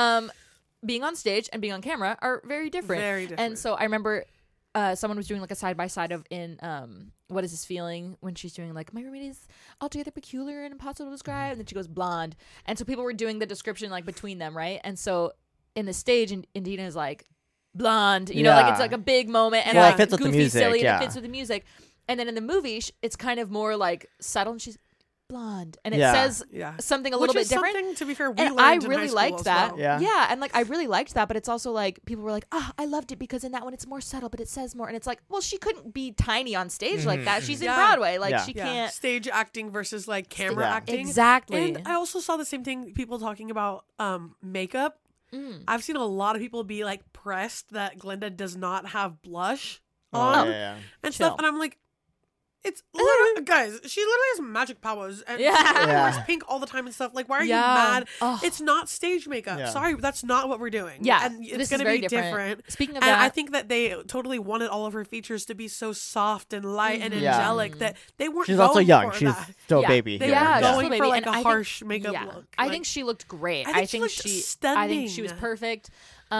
Being on stage and being on camera are very different. Very different. And so I remember someone was doing like a side by side of in What Is This Feeling, when she's doing like, my roommate is altogether peculiar and impossible to describe, and then she goes blonde. And so people were doing the description like between them, right? And so in the stage, Indina is like blonde, you know, like Yeah. it's like a big moment and Well, it like fits with the goofy, music, silly, and yeah. it fits with the music. And then in the movie, it's kind of more like subtle, and she's blonde, and it Yeah. says Yeah. something a Which little bit is different. something, to be fair, we And learned I in high really school liked as that. well. Yeah. And like I really liked that, but it's also like people were like, I loved it because in that one it's more subtle, but it says more. And it's like, well, she couldn't be tiny on stage like that. She's Yeah. in Broadway. Like Yeah. she Yeah. can't. Stage acting versus like camera Yeah. acting. Exactly. And I also saw the same thing, people talking about makeup. Mm. I've seen a lot of people be like pressed that Glinda does not have blush Oh, on yeah. and Chill. stuff, and I'm like, it's literally, guys, she literally has magic powers, and Yeah. she literally wears Yeah. pink all the time and stuff. Like, why are Yeah. you mad? Ugh. It's not stage makeup. Yeah. Sorry, that's not what we're doing. Yeah, and this it's is gonna very be different. Speaking of And that, I think that they totally wanted all of her features to be so soft and light and Yeah. angelic that they weren't. She's also going young. for She's that. still Yeah. a baby. They here. Yeah, were she's going still a for baby, like and a I think- harsh makeup yeah. look. I Like, think she looked great. I think she looked I think she was stunning. perfect.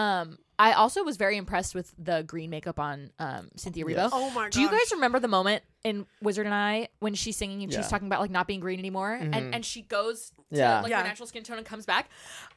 I also was very impressed with the green makeup on Cynthia Erivo. Yes. oh my god. Do you guys remember the moment in Wizard and I when she's singing and she's Yeah. talking about like not being green anymore, and she goes to Yeah. like Yeah. her natural skin tone and comes back?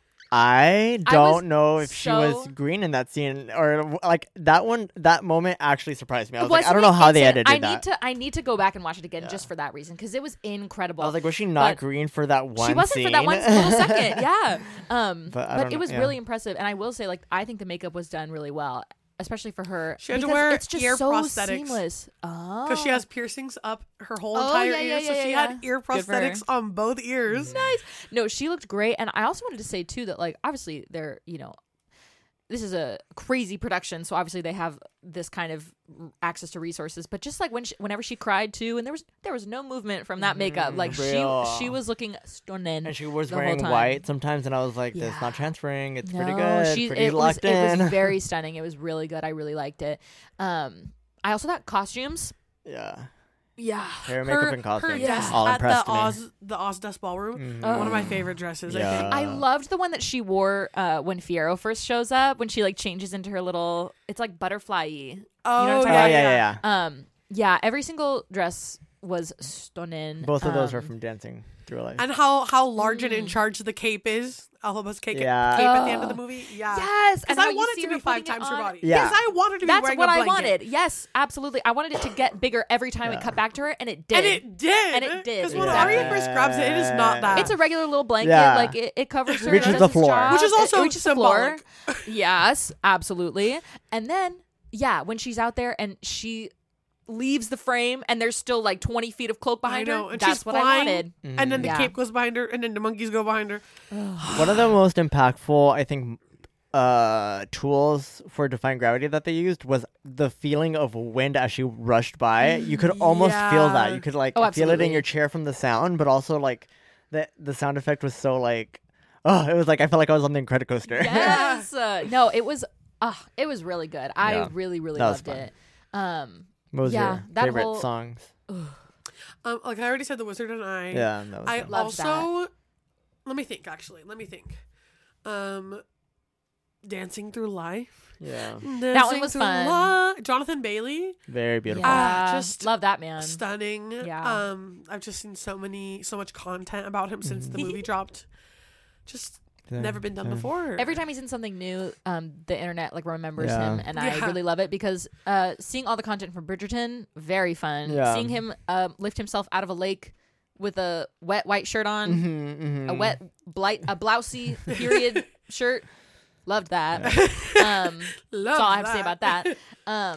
I I don't was know if she was so- green in that scene or like that one. That moment actually surprised me. I was like, I Wasn't don't know it how they insane? edited that. I need to go back and watch it again just for that reason because it was incredible. I was like, was she not But green for that one? she wasn't scene? for that one little second, yeah. But I But don't it know, was yeah. really impressive, and I will say, like, I think the makeup was done really well, especially for her. She had to because wear it's just ear so prosthetics. seamless. Oh, Because she has piercings up her whole Oh, entire yeah, ear, yeah, so yeah, she yeah. had ear Good for her. prosthetics on both ears. nice. No, she looked great, and I also wanted to say too that like obviously they're this is a crazy production, so obviously they have this kind of access to resources. But just like whenever she cried too, and there was no movement from that makeup, like Real. she was looking stunning. And she was the whole wearing time. white sometimes, and I was like, "That's Yeah. not transferring. It's pretty No, good. Pretty locked it in." was very stunning. It was really good. I really liked it. I also thought costumes. yeah, Yeah. hair, makeup, and Her costumes dress all at impressed the Oz Ballroom, me. one of my favorite dresses. Yeah. I think. I loved the one that she wore when Fiero first shows up, when she like changes into her little, it's like butterfly-y. Oh, You know what I'm Oh talking yeah, yeah. Yeah, every single dress was stunning. Both of those are from Dancing Through Life. And how large and in charge the cape is. Elba's cape, Yeah. cape at the end of the movie. Yeah. Yes, Because and how I you wanted see to her be 5 putting it times her on. body. Yeah. Yes, I wanted to be That's wearing what a I blanket. wanted. Yes, absolutely. I wanted it to get bigger every time it Yeah. cut back to her, and it did. And it did. And it did. Because when Exactly. Arya first grabs it, it is not that. It's a regular little blanket. Yeah. Like it covers her. Reaches it does the its floor. job, Which is it also reaches the floor. symbolic. Yes, absolutely. And then, yeah, when she's out there and she leaves the frame and there's still like 20 feet of cloak behind I know. her, And that's she's what flying, I wanted. And then the Yeah. cape goes behind her, and then the monkeys go behind her. One of the most impactful, I think, tools for defying gravity that they used was the feeling of wind as she rushed by. You could almost feel that. Yeah. You could like Oh, feel it in absolutely. your chair from the sound, but also like the sound effect was so like, oh, it was like I felt like I was on the Incredicoaster. Yes. No, it was really good. I Yeah. really, really That was loved it. What was Yeah, your that favorite whole- songs? Like I already said, The Wizard and I. Yeah, that was I fun. Loved also let me think. Dancing Through Life. yeah, Dancing was Through fun. Jonathan Bailey, very beautiful. Yeah, just love that man. stunning. Yeah. I've just seen so much content about him since the movie dropped. Just never been done before. Every time he's in something new, the internet like remembers Yeah. him, and I Yeah. really love it because seeing all the content from Bridgerton, very fun. Yeah. Seeing him lift himself out of a lake with a wet white shirt on, Mm-hmm, a wet a blousy period shirt. Loved that. Love That's all I have to say that. about that.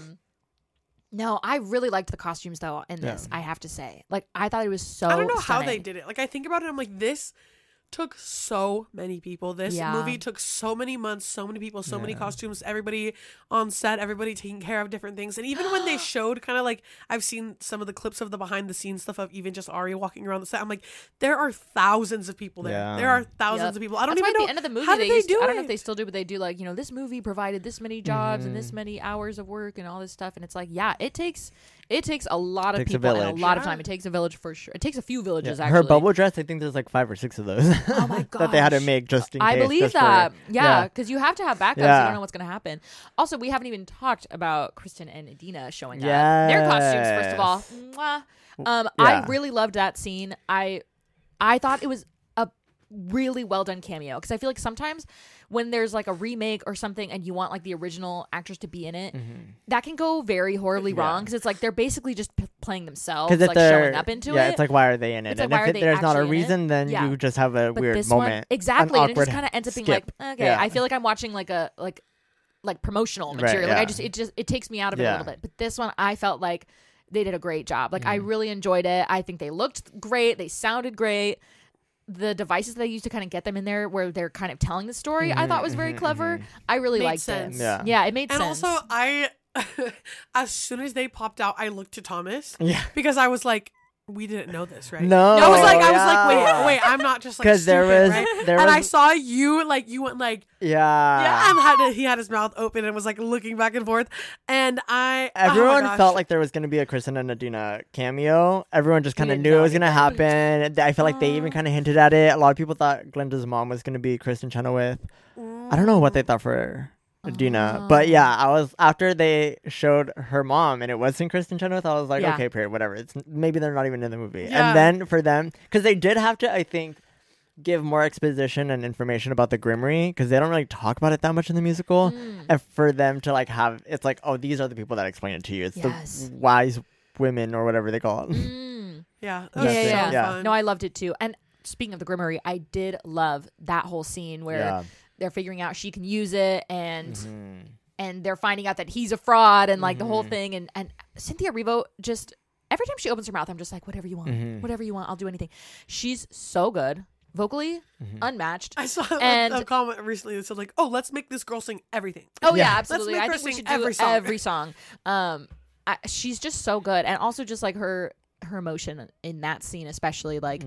No, I really liked the costumes though in this. I have to say, like, I thought it was so. I don't know how they stunning. did it. Like, I think about it, I'm like, this took so many people. This Yeah. movie took so many months, so many people, so many costumes, everybody on set, everybody taking care of different things. And even when they showed kind of like, I've seen some of the clips of the behind the scenes stuff of even just Ari walking around the set. I'm like, there are thousands of people there. Yeah. There are thousands Yep. of people. I don't That's why even know at the end of the movie how did they do I don't know if it? they still do, but they do like, you know, this movie provided this many jobs and this many hours of work and all this stuff. And it's like, yeah, it takes a lot of Takes a people and a village. lot of Yeah. time. It takes a village for sure. It takes a few Yeah. villages Her actually. bubble dress, I think there's like 5 or 6 of those. Oh my that they had to gosh. make just in I case. believe just for- that. Yeah, because you have to have backups. You Yeah. don't know what's going to happen. Also, we haven't even talked about Kristen and Adina showing up. Their costumes, first of all. Mwah. I Yeah. really loved that scene. I thought it was a really well done cameo because I feel like sometimes when there's like a remake or something and you want like the original actors to be in it, that can go very horribly wrong because it's like they're basically just playing themselves, Because like showing up into it. it's like, why are they in it? It's like, and why are if they there's not a actually in it? reason, then Yeah. you just have a But weird this moment. one, exactly, An and it just awkward kind of ends up being skip. like, okay, Yeah. I feel like I'm watching like a like promotional Right, material. Like yeah. it takes me out of it a Yeah. little bit. But this one, I felt like they did a great job. Like I really enjoyed it. I think they looked great. They sounded great. The devices they used to kind of get them in there, where they're kind of telling the story, I thought was very clever. I really Made liked sense. it. Yeah. It made And sense. also, I, as soon as they popped out, I looked to Thomas Yeah. because I was like, we didn't know this, right? No. I was like, yeah. wait, I'm not just like 'Cause there stupid, was- right? there and I was- saw you, like, you went like, Yeah. and he had his mouth open and was like looking back and forth. And Everyone oh my felt gosh. like there was going to be a Kristen and Adina cameo. Everyone just kind of didn't knew know it was going to anything. happen. I feel like they even kind of hinted at it. A lot of people thought Glinda's mom was going to be Kristen Chenoweth. I don't know what they thought for Adina. But yeah, I was, after they showed her mom and it wasn't Kristen Chenoweth, I was like, Yeah. okay, period, whatever. It's maybe they're not even in the movie. Yeah. And then for them, because they did have to, I think, give more exposition and information about the Grimmery, because they don't really talk about it that much in the musical. And for them to like have, it's like, oh, these are the people that explain it to you. It's Yes. the wise women or whatever they call it. Yeah, that Yeah, was yeah, so yeah. Yeah. fun. No, I loved it too. And speaking of the Grimmery, I did love that whole scene where Yeah. they're figuring out she can use it and they're finding out that he's a fraud and like the whole thing. And Cynthia Erivo, just every time she opens her mouth, I'm just like, whatever you want, whatever you want, I'll do anything. She's so good. Vocally, unmatched. I saw And- a comment recently that said like, "Oh, let's make this girl sing everything." Oh yeah, Yeah. absolutely. Let's make I her think we sing should do every song. every song. She's just so good, and also just like her emotion in that scene, especially like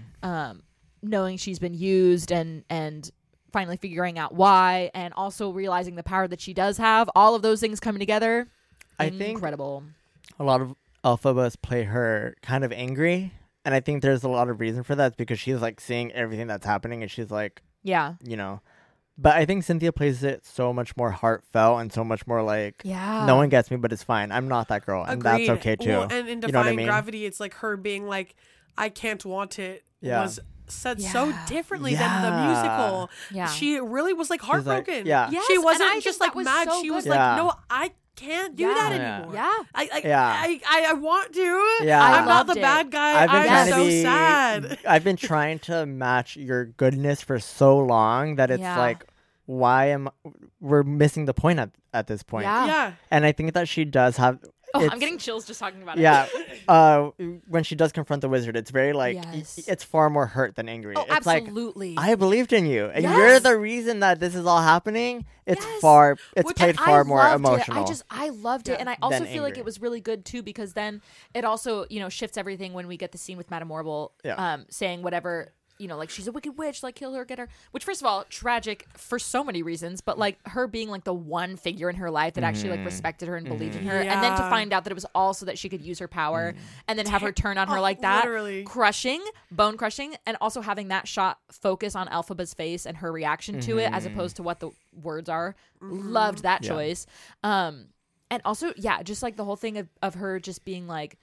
knowing she's been used and finally figuring out why, and also realizing the power that she does have. All of those things coming together. I think Incredible. a lot of Elphaba play her kind of angry. And I think there's a lot of reason for that. It's because she's like seeing everything that's happening and she's like, Yeah. you know. But I think Cynthia plays it so much more heartfelt and so much more like, Yeah. no one gets me, but it's fine. I'm not that girl. And Agreed. that's okay too. Well, and in You know what I Defying mean? Gravity, it's like her being like, "I can't want it." Yeah. Was said so Yeah. differently than the Yeah. musical. Yeah. She really was like was like- heartbroken. yeah. Yes, She and wasn't I just think like that was mad. so She was good. like, Yeah. "No, I can't do that Yeah. anymore. Yeah. I want to. Yeah. I'm not loved the it. bad guy. I've been I'm trying to so be, sad." I've been trying to match your goodness for so long that it's Yeah. like, we're missing the point at this point. Yeah. Yeah. And I think that she does have. Oh, it's- I'm getting chills just talking about it. Yeah, when she does confront the wizard, it's very like Yes. it's far more hurt than angry. Oh, It's absolutely. like I believed in you, and Yes. you're the reason that this is all happening. It's Yes. it's Which- played And far I more loved emotional. I loved it, Yeah. and I also Than feel like angry. it was really good too because then it also shifts everything when we get the scene with Madame Morrible, Yeah. saying whatever like she's a wicked witch, like kill her, get her. Which first of all, tragic for so many reasons, but like her being like the one figure in her life that actually like respected her and believed in her, and then to Yeah. find out that it was also that she could use her power, and then have her turn on her Oh, like that, literally. crushing, bone crushing, and also having that shot focus on Elphaba's face and her reaction to it as opposed to what the words are. Loved that Yeah. choice. And also, yeah, just like the whole thing of her just being like,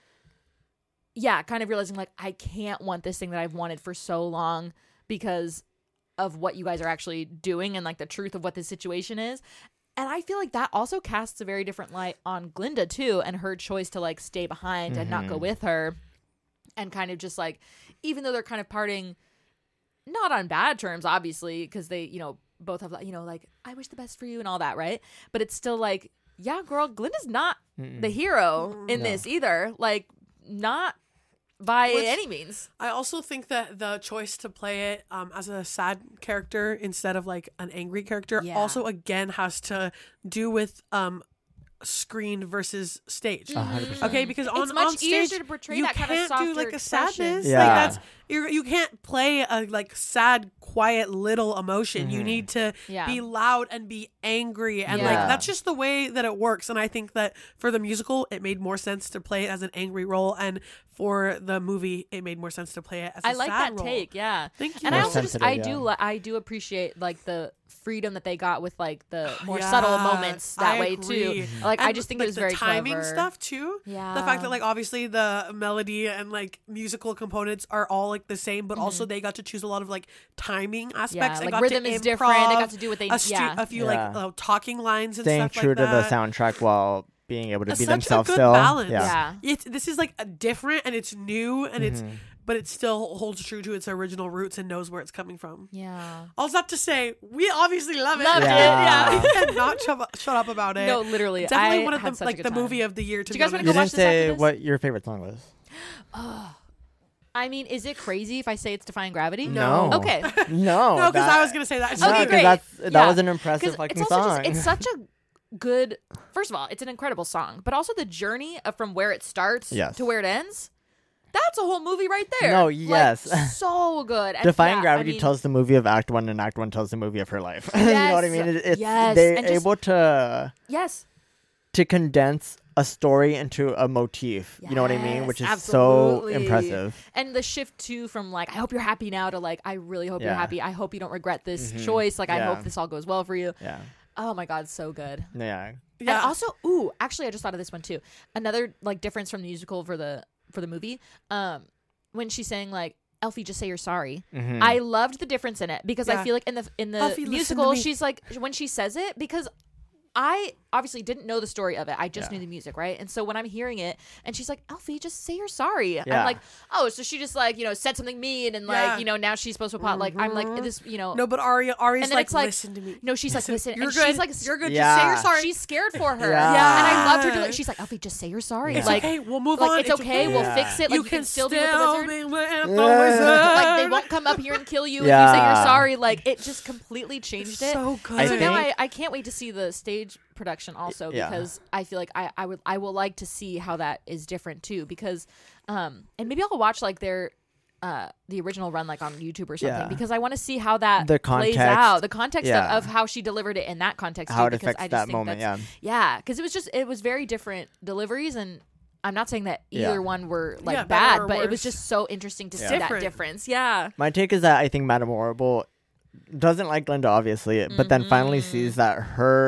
yeah, kind of realizing like, I can't want this thing that I've wanted for so long because of what you guys are actually doing and like the truth of what this situation is. And I feel like that also casts a very different light on Glinda too, and her choice to like stay behind and not go with her, and kind of just like, even though they're kind of parting not on bad terms, obviously, because they, both have, you know, like, I wish the best for you and all that, right? But it's still like, yeah, girl, Glinda's not the hero in this either. Like, not by any means. I also think that the choice to play it as a sad character instead of like an angry character also again has to do with screen versus stage. 100%. Okay, because It's much on stage easier to portray you that kind of can't softer do like a expression. sadness. Yeah. Like that's you can't play a like sad, quiet little emotion. You need to be loud and be angry, and like that's just the way that it works. And I think that for the musical, it made more sense to play it as an angry role, and for the movie, it made more sense to play it as a sad I like that role. take, yeah. Thank you. And I More also just sensitive, I do appreciate like the freedom that they got with like the more subtle moments that way agree. too. Like I And, just think like, it was the very timing clever. stuff too. Yeah. The fact that like obviously the melody and like musical components are all like the same, but also they got to choose a lot of like timing aspects. and like got rhythm to is different. They improv got to do what they a few like talking lines and Staying stuff true like to that. the soundtrack while being able to be Such themselves a good still. balance. Yeah. This is like a different and it's new and it's but it still holds true to its original roots and knows where it's coming from. Yeah. All that to say, we obviously love it. Loved it, Yeah. We cannot shut up about it. No, literally. Definitely I one of had the such a like good the time. movie of the year. To Do be you guys wanna honest. You go didn't watch this after say this? what your favorite song was. I mean, is it crazy if I say it's Defying Gravity? No. Okay. No. No, because that- I was gonna say that. No, Okay, 'cause great. that Yeah. was an impressive Because fucking it's also song. it's such a good. First of all, it's an incredible song, but also the journey of from where it starts Yes. to where it ends. That's a whole movie right there. No, Like, yes. so good. And Defying yeah, Gravity I mean, tells the movie of Act 1 and Act 1 tells the movie of her life. You know Yes. what I mean? It's, Yes. They're And just- able to yes. condense a story into a motif. You know what I mean? Yes, Which is absolutely. so impressive. And the shift too from like, I hope you're happy now to like, I really hope you're Yeah. happy. I hope you don't regret this choice. Like, I Yeah. hope this all goes well for you. Yeah. Oh my God, so good. Yeah. Yeah. And also, ooh, actually, I just thought of this one too. Another like difference from the musical for the movie. When she's saying like, Elfie, just say you're sorry. I loved the difference in it because I Yeah. feel like in the Elfie, listen to musical, me. she's like when she says it because I obviously didn't know the story of it. I just Yeah. knew the music, right? And so when I'm hearing it and she's like, Elfie, just say you're sorry. Yeah. I'm like, oh, so she just like, said something mean and Yeah. like, now she's supposed to apologize. Like, I'm like, this, No, but Aria's and then like, it's like, listen to me. no, she's like, listen. You're and good. she's like, You're good. Yeah. Just say you're sorry. she's scared for her. Yeah. And I loved her. She's like, Elfie, just say you're sorry. It's Like, okay. We'll move like on. it's okay. We'll Yeah. fix it. Like, You can still be with the wizard. be with the Yeah. wizard. Like they won't come up here and kill you if Yeah. you say you're sorry. Like it just completely changed it. So good. I So now think- I can't wait to see the stage production also Yeah. because I feel like I will like to see how that is different too because and maybe I'll watch like their the original run like on YouTube or something Yeah. because I want to see how that The plays context. out, the context Yeah. of how she delivered it in that context How too, it because affects I just that think moment. Yeah. yeah, because it was very different deliveries and I'm not saying that either Yeah. one were like Yeah, better bad, or but it was worse. just so interesting to see that Different. difference. Yeah. My take is that I think Madame Horrible doesn't like Glinda, obviously, but then finally sees that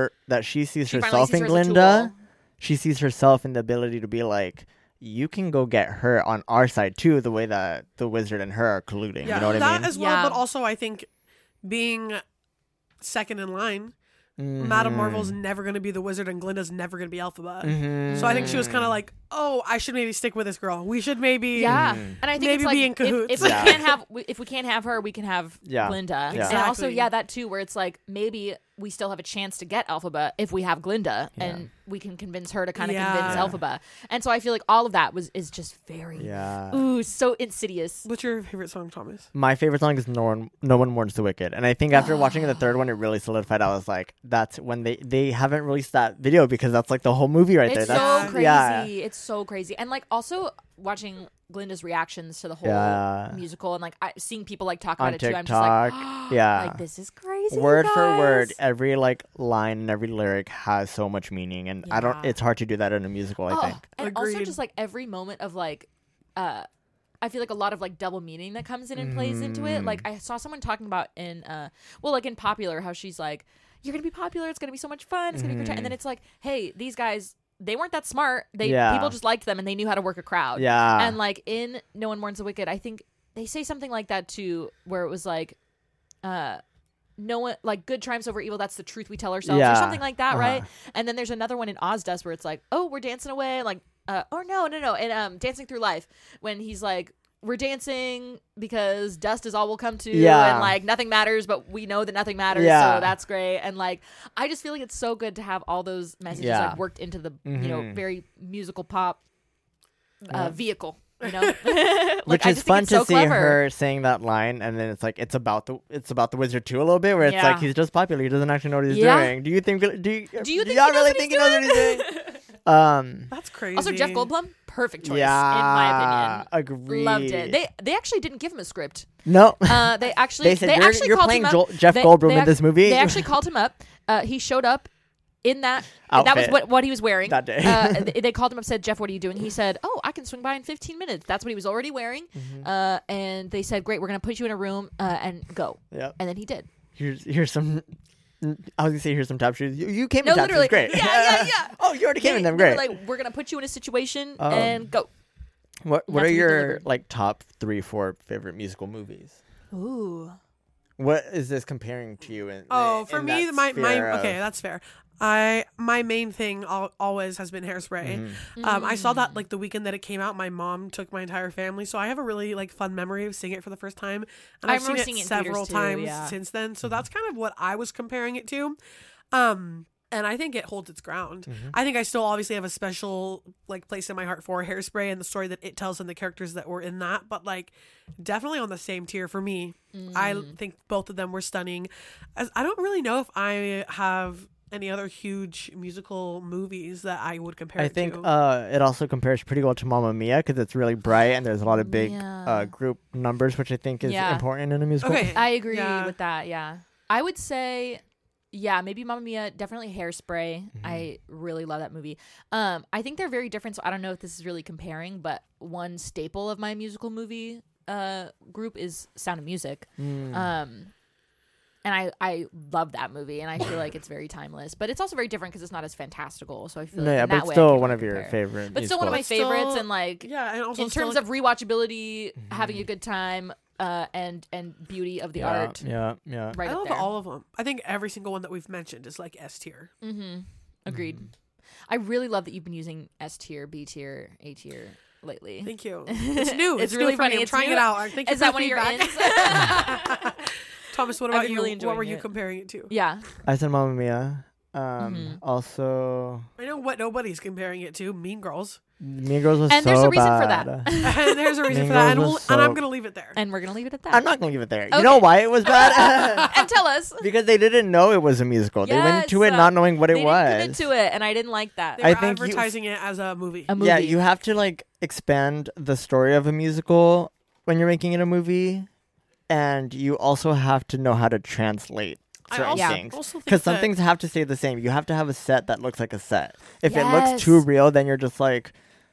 she sees She finally herself sees in her as a Glinda. tool. She sees herself in the ability to be like, you can go get her on our side too, the way that the wizard and her are colluding. Yeah, You know what that I mean? as well. Yeah. But also, I think being second in line, Madame Marvel's never going to be the wizard, and Glinda's never going to be Elphaba. So I think she was kind of like, "Oh, I should maybe stick with this girl. We should maybe." Yeah, and I think Maybe it's like be in cahoots. if we Yeah. can't have her, we can have Yeah. Glinda. Yeah. And also, Exactly. yeah, that too, where it's like maybe we still have a chance to get Elphaba if we have Glinda, and we can convince her to kind of Yeah. convince Yeah. Elphaba. And so I feel like all of that is just very Yeah. ooh so insidious. What's your favorite song, Thomas? My favorite song is No One Mourns the Wicked. And I think after watching the third one, it really solidified. I was like, that's when they haven't released that video because that's like the whole movie right there. It's That's, so crazy. Yeah. It's so crazy. And like also watching Glinda's reactions to the whole Yeah. musical and like seeing people like talk about On it too. I'm just like, TikTok. Yeah. like this is crazy. Word you for word, guys. every like line and every lyric has so much meaning, and Yeah. it's hard to do that in a musical. I think. And also Agreed. just like every moment of like I feel like a lot of like double meaning that comes in and plays into it. Like I saw someone talking about in like in Popular how she's like, you're gonna be popular, it's gonna be so much fun, it's gonna be great. And then it's like, hey, these guys, they weren't that smart. People just liked them and they knew how to work a crowd. Yeah. And like in No One Mourns the Wicked, I think they say something like that too, where it was like no one like good triumphs over evil, that's the truth we tell ourselves, or Yeah. something like that, Uh-huh. right? And then there's another one in Ozdust where it's like, oh, we're dancing away, like no, and Dancing Through Life, when he's like, we're dancing because dust is all we'll come to, Yeah. and like nothing matters, but we know that nothing matters, Yeah. so that's great. And like I just feel like it's so good to have all those messages Yeah. like worked into the Mhm. very musical pop Yeah. vehicle, like, Which I is just think fun it's to so see clever. her saying that line, and then it's like it's about the Wizard too a little bit, where it's Yeah. like he's just popular, he doesn't actually know what he's Yeah. doing. Do you think Do you think y'all he knows really what think he's he knows what he's doing? That's crazy. Also, Jeff Goldblum, perfect choice Yeah, in my opinion. agreed. Loved it. They actually didn't give him a script. No, They actually they said actually you're called playing him up. Jeff Goldblum in this movie. They actually called him up. He showed up in that. That was Outfit. what he was wearing That day. they called him up, said, Jeff, what are you doing? He said, oh, I can swing by in 15 minutes. That's what he was already wearing. Mm-hmm. And they said, great, we're gonna put you in a room and go. Yep. And then he did. Here's some. I was gonna say here's some tap shoes. You came No, in tap literally. shoes. Great. Yeah. Oh, you already came in them. They were Great. like, we're gonna put you in a situation and go. What that's are what he your delivered. like top 3-4 favorite musical movies? Ooh. What is this comparing to you? For me, my okay, that's fair. My main thing always has been Hairspray. I saw that like the weekend that it came out. My mom took my entire family, so I have a really like fun memory of seeing it for the first time, and I I've seen remember it seeing it in several theaters too, times yeah. since then. So that's kind of what I was comparing it to. And I think it holds its ground. I think I still obviously have a special like place in my heart for Hairspray and the story that it tells and the characters that were in that. But like, definitely on the same tier for me. I think both of them were stunning. As I don't really know if I have any other huge musical movies that I would compare I it think to. it also compares pretty well to Mamma Mia because it's really bright and there's a lot of big Yeah. group numbers, which I think is Yeah. important in a musical. Okay. I agree Yeah. with that. Yeah, I would say, yeah, maybe Mamma Mia, definitely Hairspray. I really love that movie. I think they're very different, so I don't know if this is really comparing, but one staple of my musical movie group is Sound of Music. And I love that movie, and I feel like it's very timeless, but it's also very different because it's not as fantastical. So I feel No, like yeah, in but that it's way I still can one of your compare. favorite. But still one of my But still- favorites, and like yeah, and also in still, terms of rewatchability, having a good time, and beauty of the art. Yeah. Right I up love there. all of them. I think every single one that we've mentioned is like S tier. Agreed. I really love that you've been using S tier, B tier, A tier lately. Thank you. It's new. It's It's really new for me. funny. I'm It's trying new. it out. Thank you Is for that the one of your feedback. ends? Thomas, what I've about been you? really What enjoying were you it. comparing it to? Yeah. I said Mamma Mia. Mm-hmm. Also, I know what nobody's comparing it to. Mean Girls. Mean Girls was And so there's a reason for bad. that. And there's a reason Mean for that. Girls was And I'm so- going to leave it there. And we're going to leave it at that. I'm not gonna leave it there. Okay. You know why it was bad? And tell us. Because they didn't know it was a musical. They went to it Yes, not knowing what They it was. didn't commit to it, and I didn't like that. They I were think you- advertising it as a movie. A movie. Yeah, you have to like expand the story of a musical when you're making it a movie, and you also have to know how to translate I certain also, things. also think Because some that- things have to stay the same. You have to have a set that looks like a set. If it Yes. looks too real, then you're just like,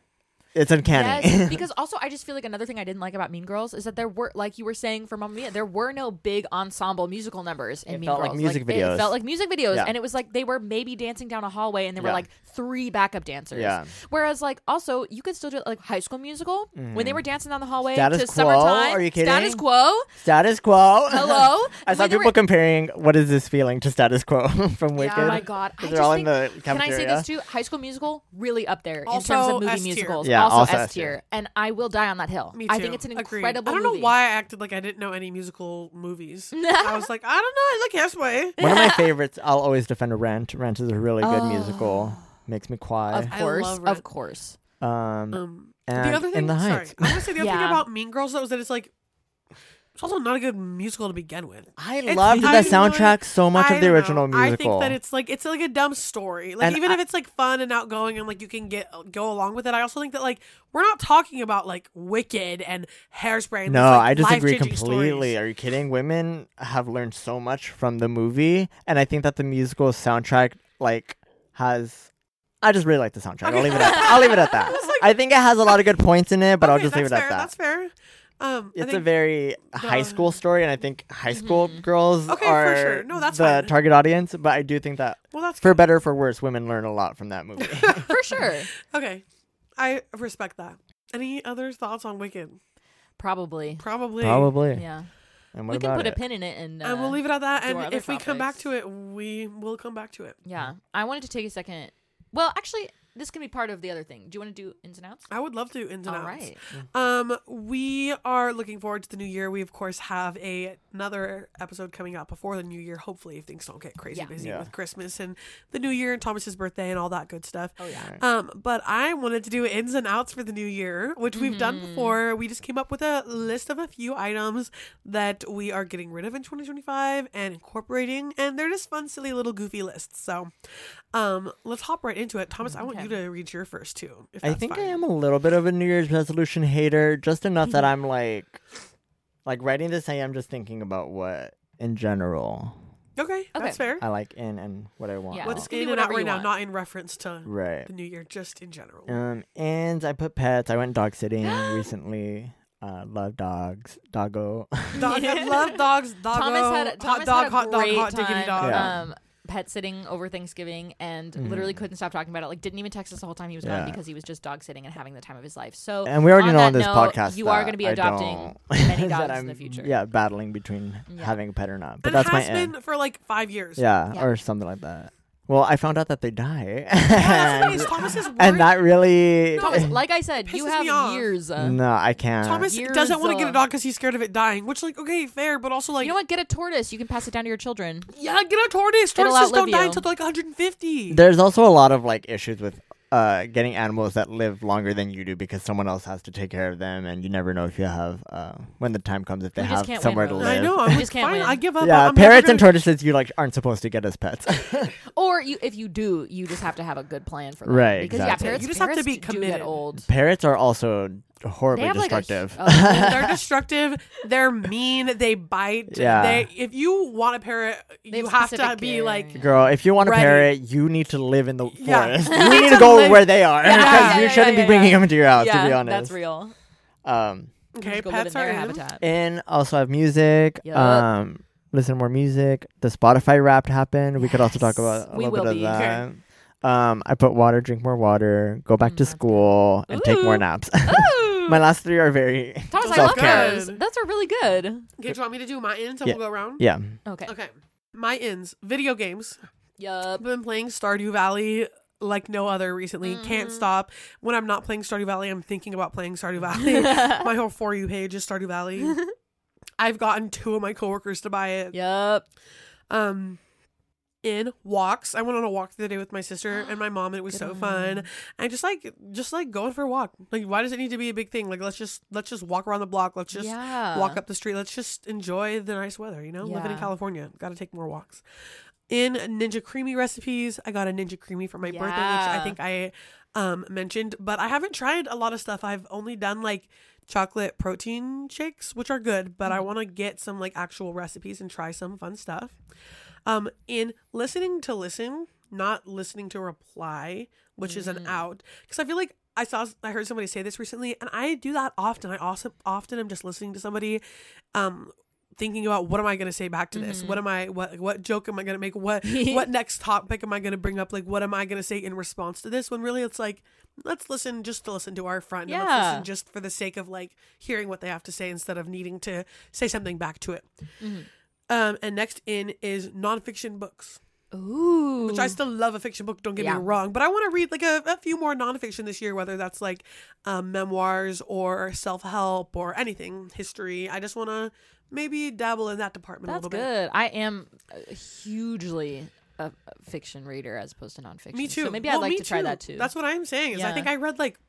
it's uncanny. Yes, because also I just feel like another thing I didn't like about Mean Girls is that there were, like you were saying for Mamma Mia, there were no big ensemble musical numbers in It Mean felt Girls. like music videos. It felt like music videos, Yeah. and it was like they were maybe dancing down a hallway, and there were Yeah. like 3 backup dancers. Yeah. Whereas like also you could still do it like High School Musical when they were dancing down the hallway Status to Quo? Summertime. Are you kidding? Status Quo. Status Quo. Hello. I saw When they people were- comparing What Is This Feeling to Status Quo from Wicked. Oh my god! I They're just all think, in the can I say cafeteria. this too? High School Musical really up there in Also terms of movie S tier. musicals. Yeah, also also S S tier. tier, and I will die on that hill. Me too. I think it's an Agreed. incredible I don't know movie. why I acted like I didn't know any musical movies. I was like, I don't know. I like Hairspray. One of my favorites, I'll always defend, Rent. Rent is a really good musical. Makes me Of cry. course, love of Rent. course. And The other thing, In the sorry, Heights. I want to say the other thing Yeah. about Mean Girls though is that it's like it's also not a good musical to begin with. I It's- loved the I soundtrack so much I of the don't original know. musical. I think that it's like a dumb story. Like And even I- if it's like fun and outgoing and like you can go along with it, I also think that like we're not talking about like Wicked and Hairspray. And No, these, like, I disagree life-changing completely. stories. Are you kidding? Women have learned so much from the movie, and I think that the musical soundtrack like has. I just really like the soundtrack. I'll leave it at that. I'll leave it at that. I think it has a lot of good points in it, but I'll Okay, just leave it that's at fair, that. That's fair. I It's a think- very high school story, and I think high school girls Okay, for are sure. No, that's the fine. target audience. But I do think that, well, that's for better or for worse, women learn a lot from that movie. For sure. okay. I respect that. Any other thoughts on Wicked? Probably. Probably. Probably. Yeah. And what We can about put it? a pin in it and And we'll leave it at that. do our And other if we come back topics. to it, we will come back to it. Yeah. I wanted to take a second. Well, actually, this can be part of the other thing. Do you want to do ins and outs? I would love to ins and All outs. right. We are looking forward to the new year. We of course have another episode coming out before the new year. Hopefully, if things don't get crazy busy with Christmas and the new year and Thomas's birthday and all that good stuff. Oh yeah. But I wanted to do ins and outs for the new year, which we've done before. We just came up with a list of a few items that we are getting rid of in 2025 and incorporating, and they're just fun, silly little goofy lists. So, let's hop right into it. Thomas, I want you to read your first too. If that's I think fine. I am a little bit of a New Year's resolution hater, just enough that I'm like writing this. I am just thinking about what in general Okay, that's fair. I like in and what I want. Yeah. What's Give me in and out whatever right you now, want. not in reference to Right. the new year, just in general. And I put pets. I went dog sitting recently. Love dogs. Doggo. I love dogs. Doggo, Thomas hot had dog, a great hot time, diggity dog. Yeah. pet sitting over Thanksgiving and literally couldn't stop talking about it. Like, didn't even text us the whole time he was gone because he was just dog sitting and having the time of his life. So, and we already know on that this note, podcast you are that going to be I adopting don't- many that dogs in I'm, the future. Yeah, battling between having a pet or not. But And it that's my has end. been for like 5 years. Yeah, Yeah. or something like that. Well, I found out that they die. Yeah, that's and, what it is. Thomas is worried. and that really... Thomas, like I said, you Pisses me off. have years. no, I can't. Thomas Years, doesn't want to get a dog because he's scared of it dying. Which, like, okay, fair, but also like, You know what? Get a tortoise. You can pass it down to your children. yeah, get a tortoise. It'll Tortoises don't outlive die you. until they're like 150. There's also a lot of like issues with getting animals that live longer than you do because someone else has to take care of them, and you never know if you have when the time comes if they You just have can't somewhere win, to Rose. live. I know. I'm You like, just can't fine. win. I give up. Yeah, I'm parrots never and gonna- tortoises you like aren't supposed to get as pets. Or if you do, you just have to have a good plan for them. Right, Because exactly. yeah, parrots, You just have to parrots be do get committed. old. Parrots are also They horribly have like destructive. They're destructive. They're mean. They bite. Yeah. If you want a parrot, you have have to specific be care. like. Girl, if you want a Ready. parrot, you need to live in the Yeah. forest. You You need need to to go live- where they are Yeah. because you Yeah, shouldn't yeah, be bringing yeah. them into your house. Yeah, to be honest, that's real. Okay, Just go live pets in are their in. habitat. And also have music. Yup. Listen to more music. The Spotify Wrapped happened. We could also talk Yes, about a we little will bit be. of that. I put water, drink more water, go back to that's school, and take more Ooh. naps. Ooh. My last three are very Thomas, I love self-care. those. Those are really good. Okay, do you want me to do my ins and Yeah. we'll go around? Yeah. Okay. Okay. My ins. Video games. Yup. I've been playing Stardew Valley like no other recently. Can't stop. When I'm not playing Stardew Valley, I'm thinking about playing Stardew Valley. My whole For You page is Stardew Valley. I've gotten 2 of my coworkers to buy it. Yup. In walks. I went on a walk the other day with my sister and my mom, and it was so fun. And just like going for a walk. Like, why does it need to be a big thing? Like, let's just walk around the block. Let's just walk up the street. Let's just enjoy the nice weather, you know? Living in Yeah. California. Gotta take more walks. In Ninja Creamy recipes, I got a Ninja Creamy for my birthday, which I Yeah. think I mentioned, but I haven't tried a lot of stuff. I've only done like chocolate protein shakes, which are good, but I want to get some like actual recipes and try some fun stuff. In listening to listen, not listening to reply, which is an out, because I feel like I heard somebody say this recently, and I do that often. I also often am just listening to somebody, thinking about what am I going to say back to this? What joke am I going to make? What next topic am I going to bring up? Like, what am I going to say in response to this? When really it's like, let's listen just to listen to our friend. And let's Yeah. listen just for the sake of like hearing what they have to say instead of needing to say something back to it. And next in is nonfiction books, Ooh. which I still love a fiction book. Don't get Yeah. me wrong, but I want to read like a few more nonfiction this year, whether that's like memoirs or self-help or anything, history. I just want to maybe dabble in that department That's a little good. I am hugely a fiction reader as opposed to nonfiction. bit. Me too. So maybe Well, I'd like me to try that too. That's what I'm saying. Is I Yeah. think I read like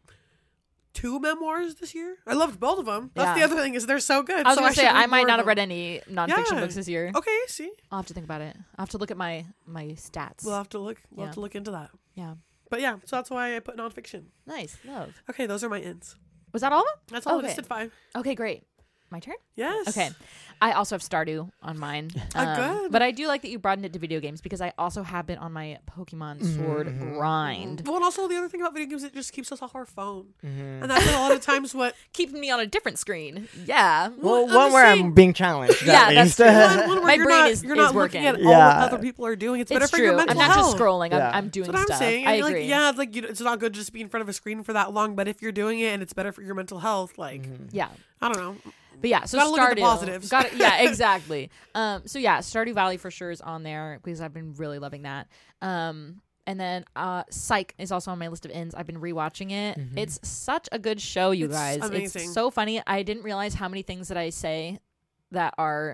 2 memoirs this year. I loved both of them. That's the Yeah. other thing is they're so good. I was so gonna say should I read might more not of have read them. any nonfiction Yeah. books this year. Okay, see, I'll have to think about it. I'll have to look at my stats. we'll have to look. We'll Yeah. have to look into that. Yeah. But yeah, so that's why I put nonfiction. Nice. Love. Okay, those are my ins. Was that all of them? That's all. I Okay. listed 5. Okay, great. My turn? Yes. Okay. I also have Stardew on mine. Good. But I do like that you broadened it to video games because I also have been on my Pokemon Sword grind. Well, and also the other thing about video games, it just keeps us off our phone, and that's a lot of times what. Keeping me on a different screen. Yeah. Well, I'm one just where saying- I'm being challenged. Yeah, at that's least. true. One where My you're brain not, is you're not working. looking at all Yeah. what other people are doing. It's better It's for true. your I'm mental not health. just scrolling. Yeah. I'm doing That's what stuff. I'm saying. I And, agree. Like, yeah, like it's not good just to be in front of a screen for that long. But if you're doing it and it's better for your mental health, like Yeah. I don't know. But yeah, so Gotta look at Stardew. the positives. Yeah, exactly. So yeah, Stardew Valley for sure is on there because I've been really loving that. And And then Psych is also on my list of ins. I've been rewatching it. Mhm. It's such a good show, you It's guys. amazing. It's so funny. I didn't realize how many things that I say that are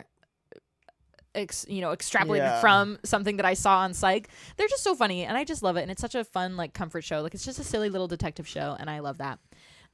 extrapolated Yeah. from something that I saw on Psych. They're just so funny, and I just love it. And it's such a fun like comfort show. Like it's just a silly little detective show, and I love that.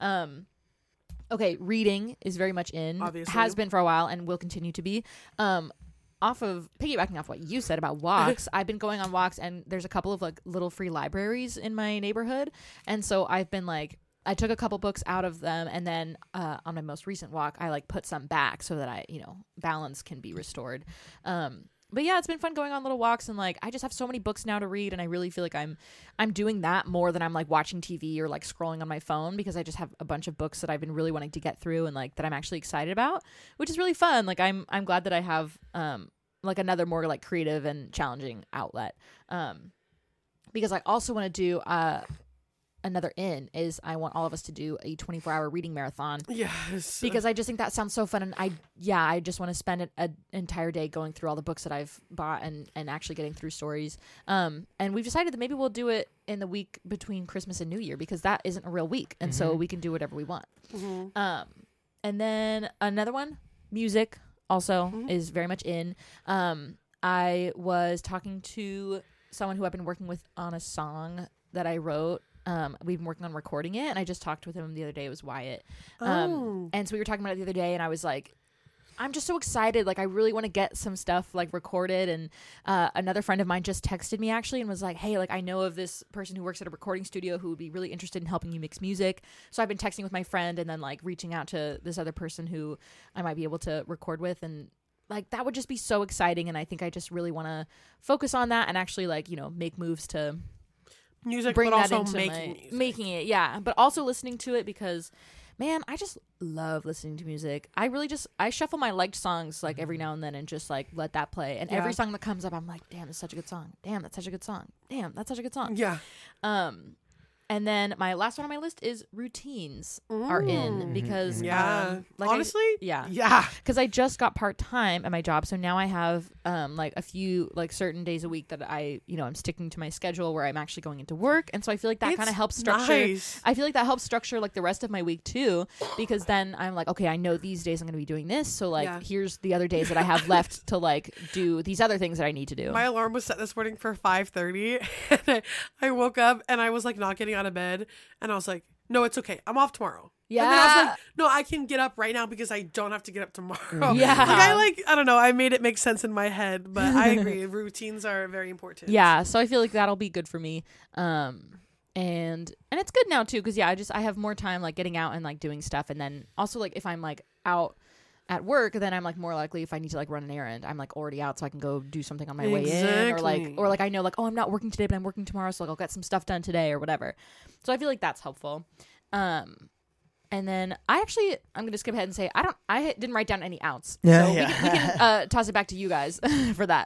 Okay, reading is very much in. Obviously. Has been for a while and will continue to be. Piggybacking off what you said about walks, I've been going on walks, and there's a couple of like little free libraries in my neighborhood, and so I've been like, I took a couple books out of them, and then on my most recent walk, I like put some back so that balance can be restored. But yeah, it's been fun going on little walks, and like I just have so many books now to read, and I really feel like I'm doing that more than I'm like watching TV or like scrolling on my phone, because I just have a bunch of books that I've been really wanting to get through and like that I'm actually excited about, which is really fun. Like I'm glad that I have like another more like creative and challenging outlet, because I also want to do another is I want all of us to do a 24-hour reading marathon. Yes. Because I just think that sounds so fun, and I just want to spend an entire day going through all the books that I've bought and actually getting through stories. And we've decided that maybe we'll do it in the week between Christmas and New Year, because that isn't a real week, and so we can do whatever we want. Mm-hmm. And then another one, music, also is very much in. I was talking to someone who I've been working with on a song that I wrote. We've been working on recording it, and I just talked with him the other day. It was Wyatt. And so we were talking about it the other day, and I was like, I'm just so excited. Like, I really want to get some stuff like recorded. And another friend of mine just texted me actually and was like, hey, like I know of this person who works at a recording studio who would be really interested in helping you mix music. So I've been texting with my friend and then like reaching out to this other person who I might be able to record with, and like that would just be so exciting. And I think I just really want to focus on that and actually like, make moves to music, bring but that also into making it, yeah, but also listening to it, because man, I just love listening to music. I shuffle my liked songs like every now and then and just like let that play, and every song that comes up I'm like, damn, that's such a good song, damn, that's such a good song, damn, that's such a good song. Yeah. And then my last one on my list is routines are in, because Yeah. like Honestly? yeah, because I just got part-time at my job, so now I have like a few like certain days a week that I'm sticking to my schedule where I'm actually going into work, and so I feel like that kind of helps structure. Nice. I feel like that helps structure like the rest of my week too, because then I'm like, okay, I know these days I'm going to be doing this, so like here's the other days that I have left to like do these other things that I need to do. My alarm was set this morning for 5:30, and I woke up and I was like not getting out of bed, and I was like, no, it's okay, I'm off tomorrow. Yeah. And then I was like, no, I can get up right now because I don't have to get up tomorrow. Yeah. I don't know, I made it make sense in my head, but I agree. Routines are very important. Yeah, so I feel like that'll be good for me. And it's good now too, because I have more time like getting out and like doing stuff, and then also like if I'm like out at work, then I'm like more likely if I need to like run an errand, I'm like already out, so I can go do something on my way in, or like I know like, oh, I'm not working today but I'm working tomorrow, so like I'll get some stuff done today or whatever. So I feel like that's helpful. And then I'm gonna skip ahead and say I didn't write down any outs. Yeah, so yeah. we can toss it back to you guys for that.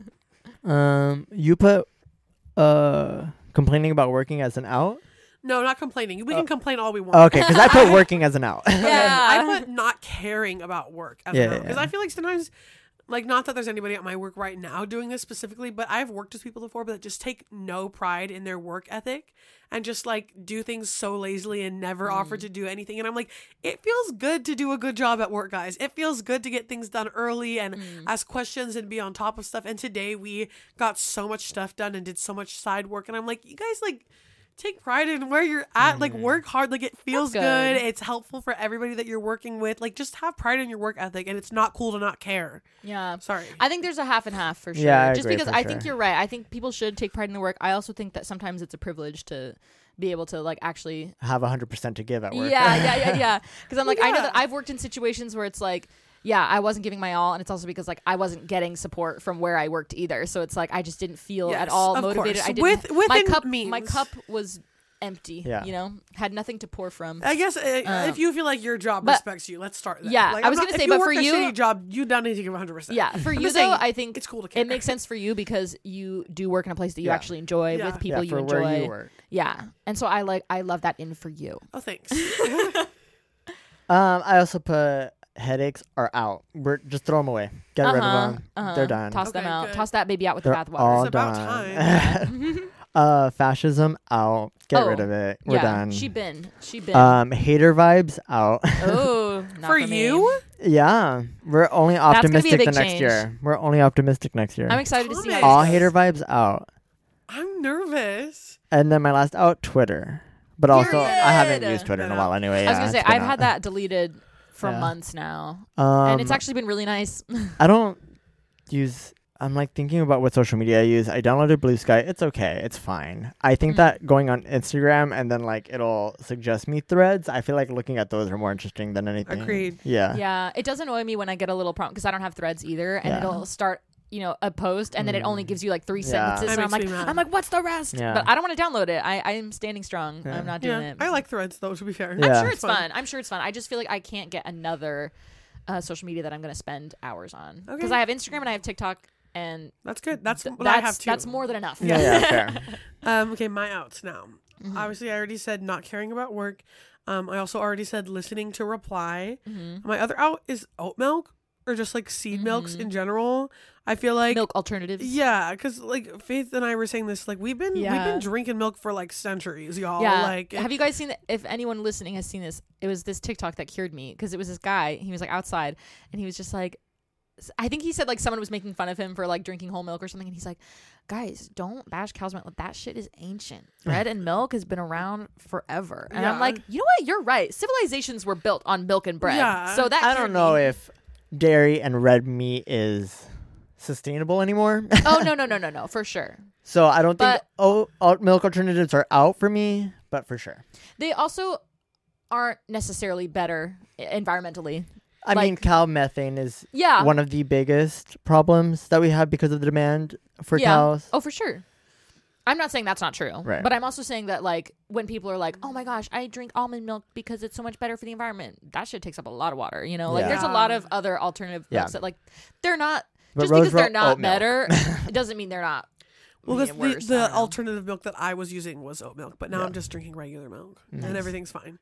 You put complaining about working as an out. No, not complaining. We can complain all we want. Okay, because I put working as an out. Yeah. I put not caring about work as well. Because yeah. I feel like sometimes, like, not that there's anybody at my work right now doing this specifically, but I've worked with people before that just take no pride in their work ethic and just like do things so lazily and never offer to do anything. And I'm like, it feels good to do a good job at work, guys. It feels good to get things done early and ask questions and be on top of stuff. And today we got so much stuff done and did so much side work. And I'm like, you guys like take pride in where you're at, like work hard, like it feels good. It's helpful for everybody that you're working with. Like just have pride in your work ethic, and it's not cool to not care. Yeah. Sorry. I think there's a half and half for sure. Yeah, I just agree because for I sure. think you're right. I think people should take pride in their work. I also think that sometimes it's a privilege to be able to like actually Have 100% to give at work. Yeah. Because I'm like, I know Yeah. that I've worked in situations where it's like, yeah, I wasn't giving my all, and it's also because like I wasn't getting support from where I worked either. So it's like I just didn't feel at all of motivated. course. I didn't. Within my means. cup was empty. Yeah. Had nothing to pour from. I guess if you feel like your job but- respects you, let's start there. Yeah, Like, I was I'm gonna not- say, if but work for a you- shitty job, you don't need to give 100%. Yeah, for I'm you just though, saying, I think it's cool to care. it makes sense for you because you do work in a place that you Yeah. actually enjoy Yeah. with people Yeah, you for enjoy. where you work. Yeah, and so I love that in for you. Oh, thanks. I also put headaches are out. We're just throw them away. Get rid of them. They're done. Toss them Okay, out. good. Toss that baby out with They're the bathwater. all It's about done. Fascism out. Get rid of it. We're done. She been. Hater vibes out. Oh, not For me. you? Yeah, we're only gonna be a optimistic big the next change. year. We're only optimistic next year. I'm excited to see how All this goes. hater vibes out. I'm nervous. And then my last out, Twitter. But also, I haven't Period. used Twitter in a Yeah. while anyway. I was gonna say it's been I've out. had that deleted for Yeah. months now, and it's actually been really nice. I don't use. I'm like thinking about what social media I use. I downloaded Blue Sky. It's okay. It's fine. I think that going on Instagram and then like it'll suggest me threads. I feel like looking at those are more interesting than anything. Agreed. Yeah. Yeah, it does annoy me when I get a little prompt because I don't have threads either, and Yeah. it'll start a post and then it only gives you like 3 Yeah. sentences, That and makes me mad. I'm like, what's the rest? Yeah. But I don't want to download it. I am standing strong. Yeah. I'm not doing Yeah, it. I like Threads though. To be fair, Yeah. I'm sure it's fun. I'm sure it's fun. I just feel like I can't get another social media that I'm going to spend hours on because Okay. I have Instagram and I have TikTok, and That's good. That's what I have too. that's more than enough. Yeah. Fair. Okay, my outs now. Mm-hmm. Obviously, I already said not caring about work. I also already said listening to reply. Mm-hmm. My other out is oat milk or just like seed milks in general. I feel like Milk alternatives. yeah, because like Faith and I were saying this, like we've been Yeah. drinking milk for like centuries, y'all. Yeah. Like Have you guys seen that? If anyone listening has seen this, it was this TikTok that cured me because it was this guy. He was like outside and he was just like, I think he said like someone was making fun of him for like drinking whole milk or something. And he's like, guys, don't bash cow's milk. That shit is ancient. Bread and milk has been around forever. And I'm Yeah. like, you know what? You're right. Civilizations were built on milk and bread. Yeah. So that I cured don't know me. if dairy and red meat is sustainable anymore. Oh, no, for sure. So I don't think But- oat milk alternatives are out for me, but for sure. They also aren't necessarily better environmentally. I mean, Like- cow methane is Yeah. one of the biggest problems that we have because of the demand for cows. Oh, for sure. I'm not saying that's not true. Right. But I'm also saying that, like, when people are like, oh my gosh, I drink almond milk because it's so much better for the environment, that shit takes up a lot of water. You know, like, Yeah. there's a lot of other alternative Yeah. milks that, like, they're not, But just because Rose they're not oat milk. better, it doesn't mean they're not. well, being because worse. I the don't know. alternative milk that I was using was oat milk, but now Yeah. I'm just drinking regular milk Nice. and everything's fine.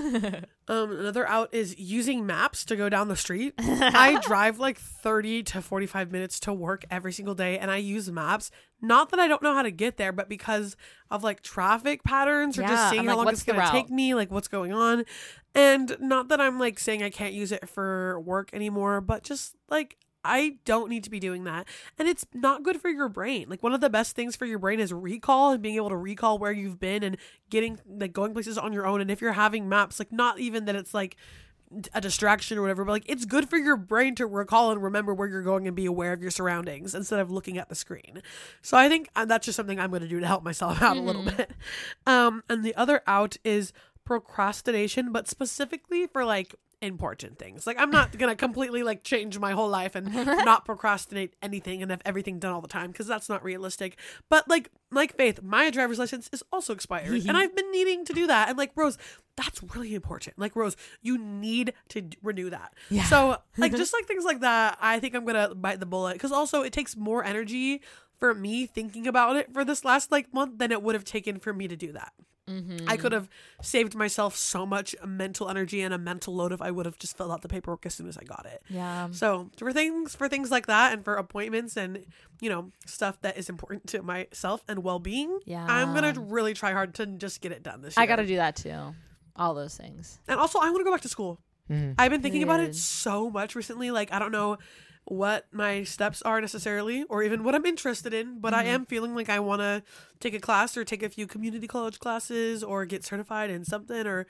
Another out is using maps to go down the street. I drive like 30 to 45 minutes to work every single day and I use maps. Not that I don't know how to get there, but because of like traffic patterns or Yeah, just seeing I'm how like, long what's it's the going to route? take me, like what's going on. And not that I'm like saying I can't use it for work anymore, but just like I don't need to be doing that. And it's not good for your brain. Like one of the best things for your brain is recall and being able to recall where you've been and getting like going places on your own. And if you're having maps, like not even that it's like a distraction or whatever, but like it's good for your brain to recall and remember where you're going and be aware of your surroundings instead of looking at the screen. So I think that's just something I'm going to do to help myself out a little bit. And the other out is procrastination, but specifically for like important things. Like I'm not gonna completely like change my whole life and not procrastinate anything and have everything done all the time because that's not realistic. But like Faith, my driver's license is also expired and I've been needing to do that. And like Rose, that's really important. Like Rose, you need to renew that. Yeah. So like just like things like that, I think I'm gonna bite the bullet because also it takes more energy for me thinking about it for this last like month than it would have taken for me to do that. I could have saved myself so much mental energy and a mental load if I would have just filled out the paperwork as soon as I got it. Yeah. So for things like that and for appointments and, you know, stuff that is important to myself and well-being, Yeah. I'm going to really try hard to just get it done this year. I got to do that too. All those things. And also I want to go back to school. Mm-hmm. I've been thinking about it Good. so much recently. Like, I don't know what my steps are necessarily or even what I'm interested in, but I am feeling like I want to take a class or take a few community college classes or get certified in something or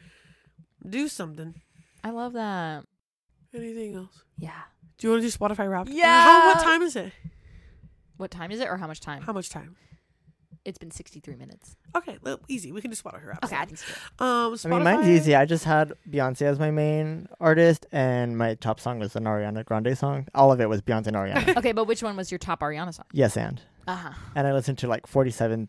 do something. I love that. Anything else? Yeah. Do you want to do Spotify Wrapped? Yeah. What time is it? What time is it or how much time? How much time? It's been 63 minutes. Okay, easy. We can do Spotify Wrapped. Okay, I think so. Spotify, I mean, mine's easy. I just had Beyonce as my main artist, and my top song was an Ariana Grande song. All of it was Beyonce and Ariana. Okay, but which one was your top Ariana song? Yes, and Uh-huh. I listened to like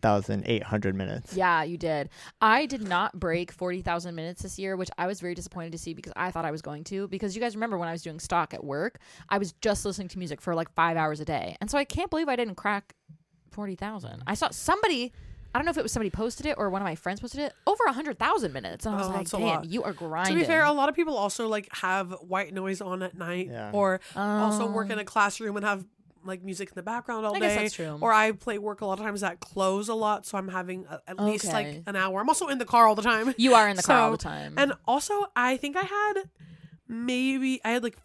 47,800 minutes. Yeah, you did. I did not break 40,000 minutes this year, which I was very disappointed to see because I thought I was going to. Because you guys remember when I was doing stock at work, I was just listening to music for like 5 hours a day. And so I can't believe I didn't crack 40,000. I saw somebody, I don't know if it was somebody posted it or one of my friends posted it, over 100,000 minutes. And I was like, that's a damn, lot. you are grinding. To be fair, a lot of people also like have white noise on at night Yeah. or also work in a classroom and have like music in the background all I day. guess that's true. Or I play work a lot of times at close a lot, so I'm having at least like Okay. an hour. I'm also in the car all the time. You are in the car all the So- time. And also, I think I had like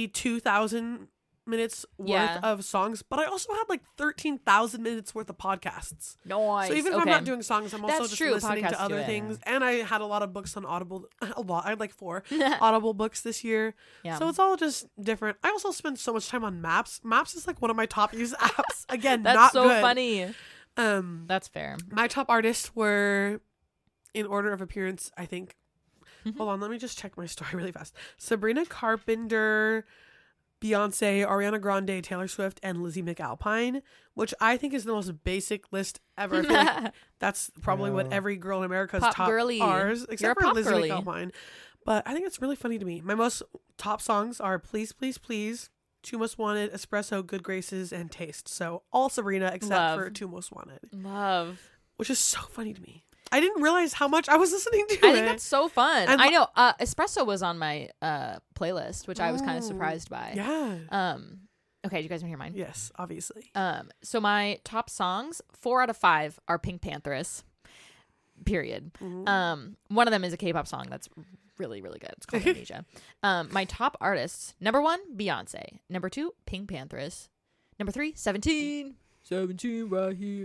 42,000 minutes worth Yeah. of songs, but I also had like 13,000 minutes worth of podcasts. Nice. So even if okay. I'm not doing songs, I'm also That's just true. listening to Podcasts do other it. things. And I had a lot of books on Audible. A lot. I had like 4 Audible books this year. Yeah. So it's all just different. I also spend so much time on Maps. Maps is like one of my top used apps. Again, That's not so good. funny. That's fair. my top artists were in order of appearance, I think. Mhm. Hold on, let me just check my story really fast. Sabrina Carpenter, Beyonce, Ariana Grande, Taylor Swift, and Lizzie McAlpine, which I think is the most basic list ever. I feel like that's probably what Yeah. every girl in America's Pop top girly. ours, You're a except for pop Lizzie girly. McAlpine. But I think it's really funny to me. My most top songs are Please, Please, Please, Two Most Wanted, Espresso, Good Graces, and Taste. So all Sabrina except Love. for Two Most Wanted, Love. which is so funny to me. I didn't realize how much I was listening to I it. think that's so fun. And I know. Espresso was on my playlist, which I was kind of Ooh, surprised by. Yeah. Okay, do you guys want to hear mine? Yes, obviously. So my top songs, 4 out of 5 are Pink Panthers. Period. Mhm. One of them is a K-pop song that's really, really good. It's called Amnesia. My top artists: number 1, Beyonce. Number 2, Pink Panthers. Number 3, 17. 17 right here.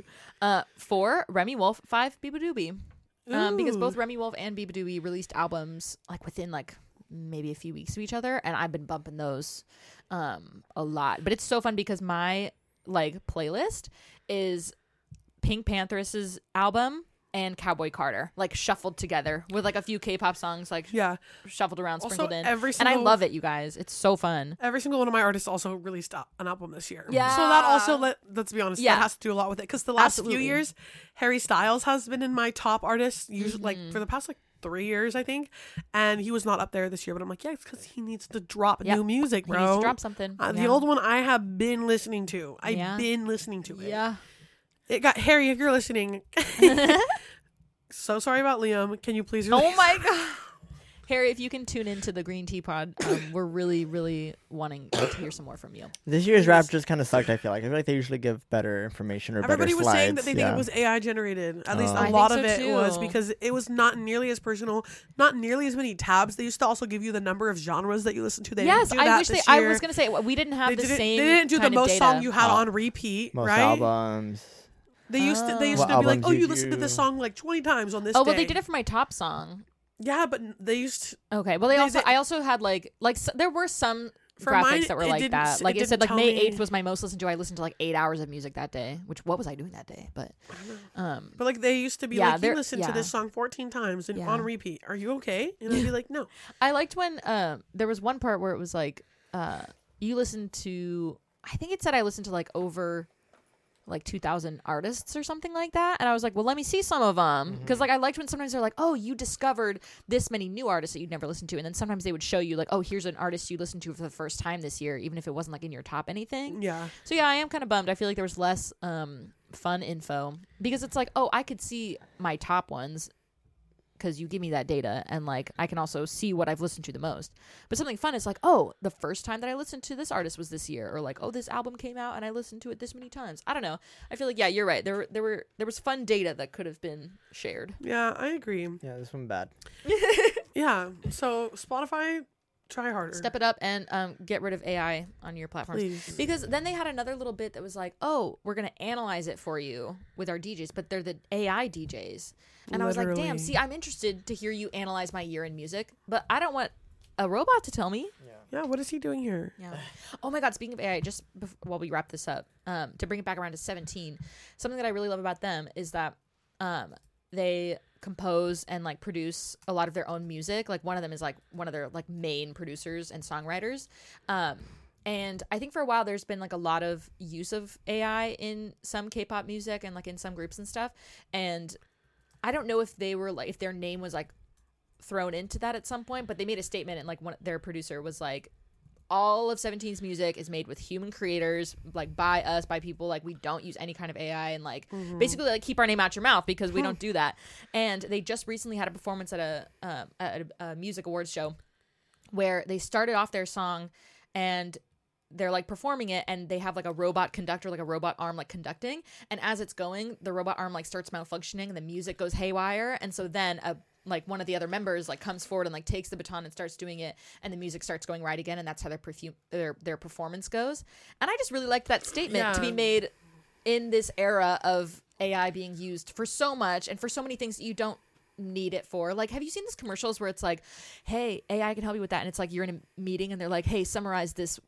4, Remy Wolf. 5, Biba Doobie. Because Ooh. both Remy Wolf and Biba Doobie released albums like within like maybe a few weeks of each other, and I've been bumping those a lot. But it's so fun because my like playlist is Pink Panthers' album and Cowboy Carter like shuffled together with like a few K-pop songs like Yeah. shuffled around, Also, sprinkled in. every And I single love it, you guys. It's so fun. Every single one of my artists also released an album this year. Yeah. So that also let's be honest, Yeah. that has to do a lot with it because the last Absolutely. few years, Harry Styles has been in my top artists usually like for the past like 3 years, I think, and he was not up there this year. But I'm like, yeah, it's because he needs to drop Yep. new music, He bro. needs to drop something. The Yeah. old one I have been listening to. I've Yeah. been listening to it. Yeah. It got Harry. If you're listening, so sorry about Liam. Can you please? Oh release- my god. Harry, if you can tune into the Green Tea Pod, we're really, really wanting to hear some more from you. This year's rap just kind of sucked. I feel like they usually give better information or Everybody better was slides. saying that they think yeah. it was AI generated. At least I a lot think of so it was too. because it was not nearly as personal, not nearly as many tabs. They used to also give you the number of genres that you listen to. They Yes, didn't do I that wish they. this I year. was gonna say we didn't have the same. They didn't do the kind of most data. song you had Oh. on repeat, Most right? albums. They used to Oh. be like, What oh, albums you you listened to do? this song like 20 times on this. Oh well, day. they did it for my top song. Yeah, but they used to, Okay, well I also had like there were some For graphics mine, that were it like didn't that. s- Like it it said, didn't like May tell me- 8th was my most listened to. I listened to like 8 hours of music that day. Which what was I doing that day? But but like they used to be Yeah, like, you they're- listened to yeah. this song 14 times and Yeah. on repeat. Are you okay? And I'd be like, no. I liked when there was one part where it was like you listened to. I think it said I listened to like over like 2,000 artists or something like that, and I was like, well, let me see some of them because like I liked when sometimes they're like, oh, you discovered this many new artists that you'd never listened to, and then sometimes they would show you like, oh, here's an artist you listened to for the first time this year, even if it wasn't like in your top anything. Yeah. So yeah, I am kind of bummed. I feel like there was less fun info because it's like, oh, I could see my top ones because you give me that data, and like I can also see what I've listened to the most. But something fun is like, oh, the first time that I listened to this artist was this year, or like, oh, this album came out and I listened to it this many times. I don't know. I feel like yeah, you're right. There was fun data that could have been shared. Yeah, I agree. Yeah, this one bad. Yeah. So Spotify, try harder. Step it up and get rid of AI on your platforms. Please. Because then they had another little bit that was like, oh, we're going to analyze it for you with our DJs, but they're the AI DJs. And I was like, damn, Literally. see, I'm interested to hear you analyze my year in music, but I don't want a robot to tell me. Yeah, what is he doing here? Yeah. Oh my God, speaking of AI, just while we wrap this up, to bring it back around to 17, something that I really love about them is that they compose and like produce a lot of their own music. Like one of them is like one of their like main producers and songwriters. And I think for a while there's been like a lot of use of AI in some K-pop music and like in some groups and stuff. And I don't know if they were like, if their name was like thrown into that at some point, but they made a statement and like their producer was like, all of 17's music is made with human creators, like by us, by people. Like we don't use any kind of AI and like basically like keep our name out your mouth because we don't do that. And they just recently had a performance at a music awards show where they started off their song and they're like performing it, and they have like a robot conductor, like a robot arm, like conducting. And as it's going, the robot arm like starts malfunctioning, and the music goes haywire. And so then like one of the other members like comes forward and like takes the baton and starts doing it, and the music starts going right again, and that's how their performance goes. And I just really liked that statement to be made in this era of AI being used for so much and for so many things that you don't need it for. Like, have you seen these commercials where it's like, hey, AI can help you with that, and it's like you're in a meeting and they're like, hey, summarize this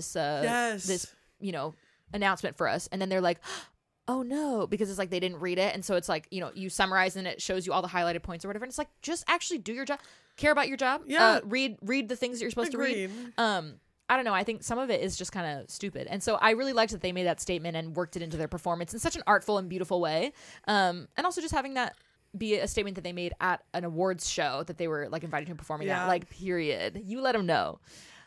announcement for us, and then they're like, oh no, because it's like they didn't read it, and so it's like, you summarize and it shows you all the highlighted points or whatever, and it's like, just actually do your job, care about your job, read the things that you're supposed to read. I don't know, I think some of it is just kind of stupid, and so I really liked that they made that statement and worked it into their performance in such an artful and beautiful way, and also just having that be a statement that they made at an awards show that they were like invited to performing at, like, period. You let them know.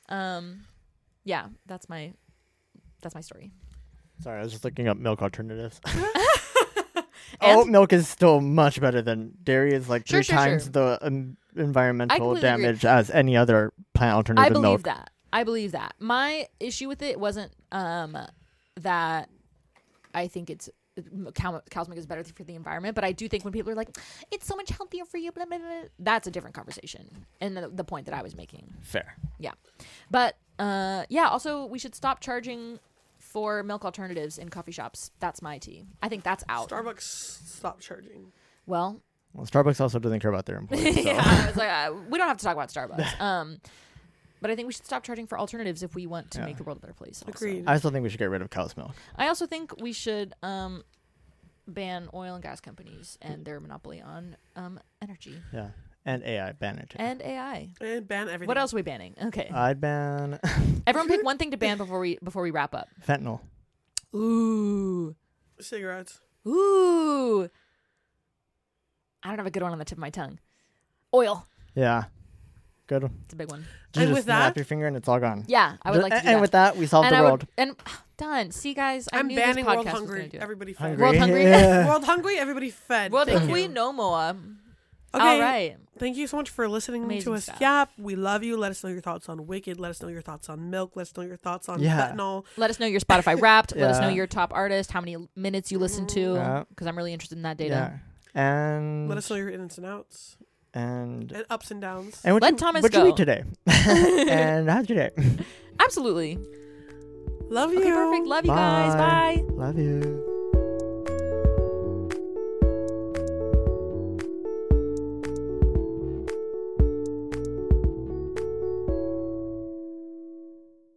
That's my story. Sorry, I was just looking up milk alternatives. Oat milk is still much better than dairy. Is like three times the environmental damage as any other plant alternative to milk. I believe that. My issue with it wasn't that I think it's cow's milk is better for the environment, but I do think when people are like, it's so much healthier for you, blah, blah, blah, that's a different conversation, and the point that I was making. Fair. Yeah. But also we should stop charging for milk alternatives in coffee shops. That's my tea. I think that's out. Starbucks stopped charging. Well, Starbucks also doesn't care about their employees. So. Yeah, it's like, we don't have to talk about Starbucks. But I think we should stop charging for alternatives if we want to make the world a better place. Also. Agreed. I still think we should get rid of cow's milk. I also think we should ban oil and gas companies and their monopoly on energy. Yeah. And AI. Ban it too. And AI. And ban everything. What else are we banning? Okay. I'd ban... Everyone pick one thing to ban before we wrap up. Fentanyl. Ooh. Cigarettes. Ooh. I don't have a good one on the tip of my tongue. Oil. Yeah. Good one. It's a big one. You just snap your finger and it's all gone. Yeah, I would like to do that. And with that, we solved the world. Done. See, guys, I'm banning World Hungry. Everybody fed. World Hungry? Yeah. World Hungry, everybody fed. World Hungry no more. Okay. All right. Thank you so much for listening to us. Yeah, we love you. Let us know your thoughts on Wicked. Let us know your thoughts on Milk. Let us know your thoughts on fentanyl. Let us know your Spotify Wrapped. Let us know your top artist, how many minutes you listen to, because I'm really interested in that data. Yeah. And let us know your ins and outs. And ups and downs. And let Thomas go. What you eat today? And how's your day? Absolutely. Love you. Okay, perfect. Love you guys. Bye. Love you.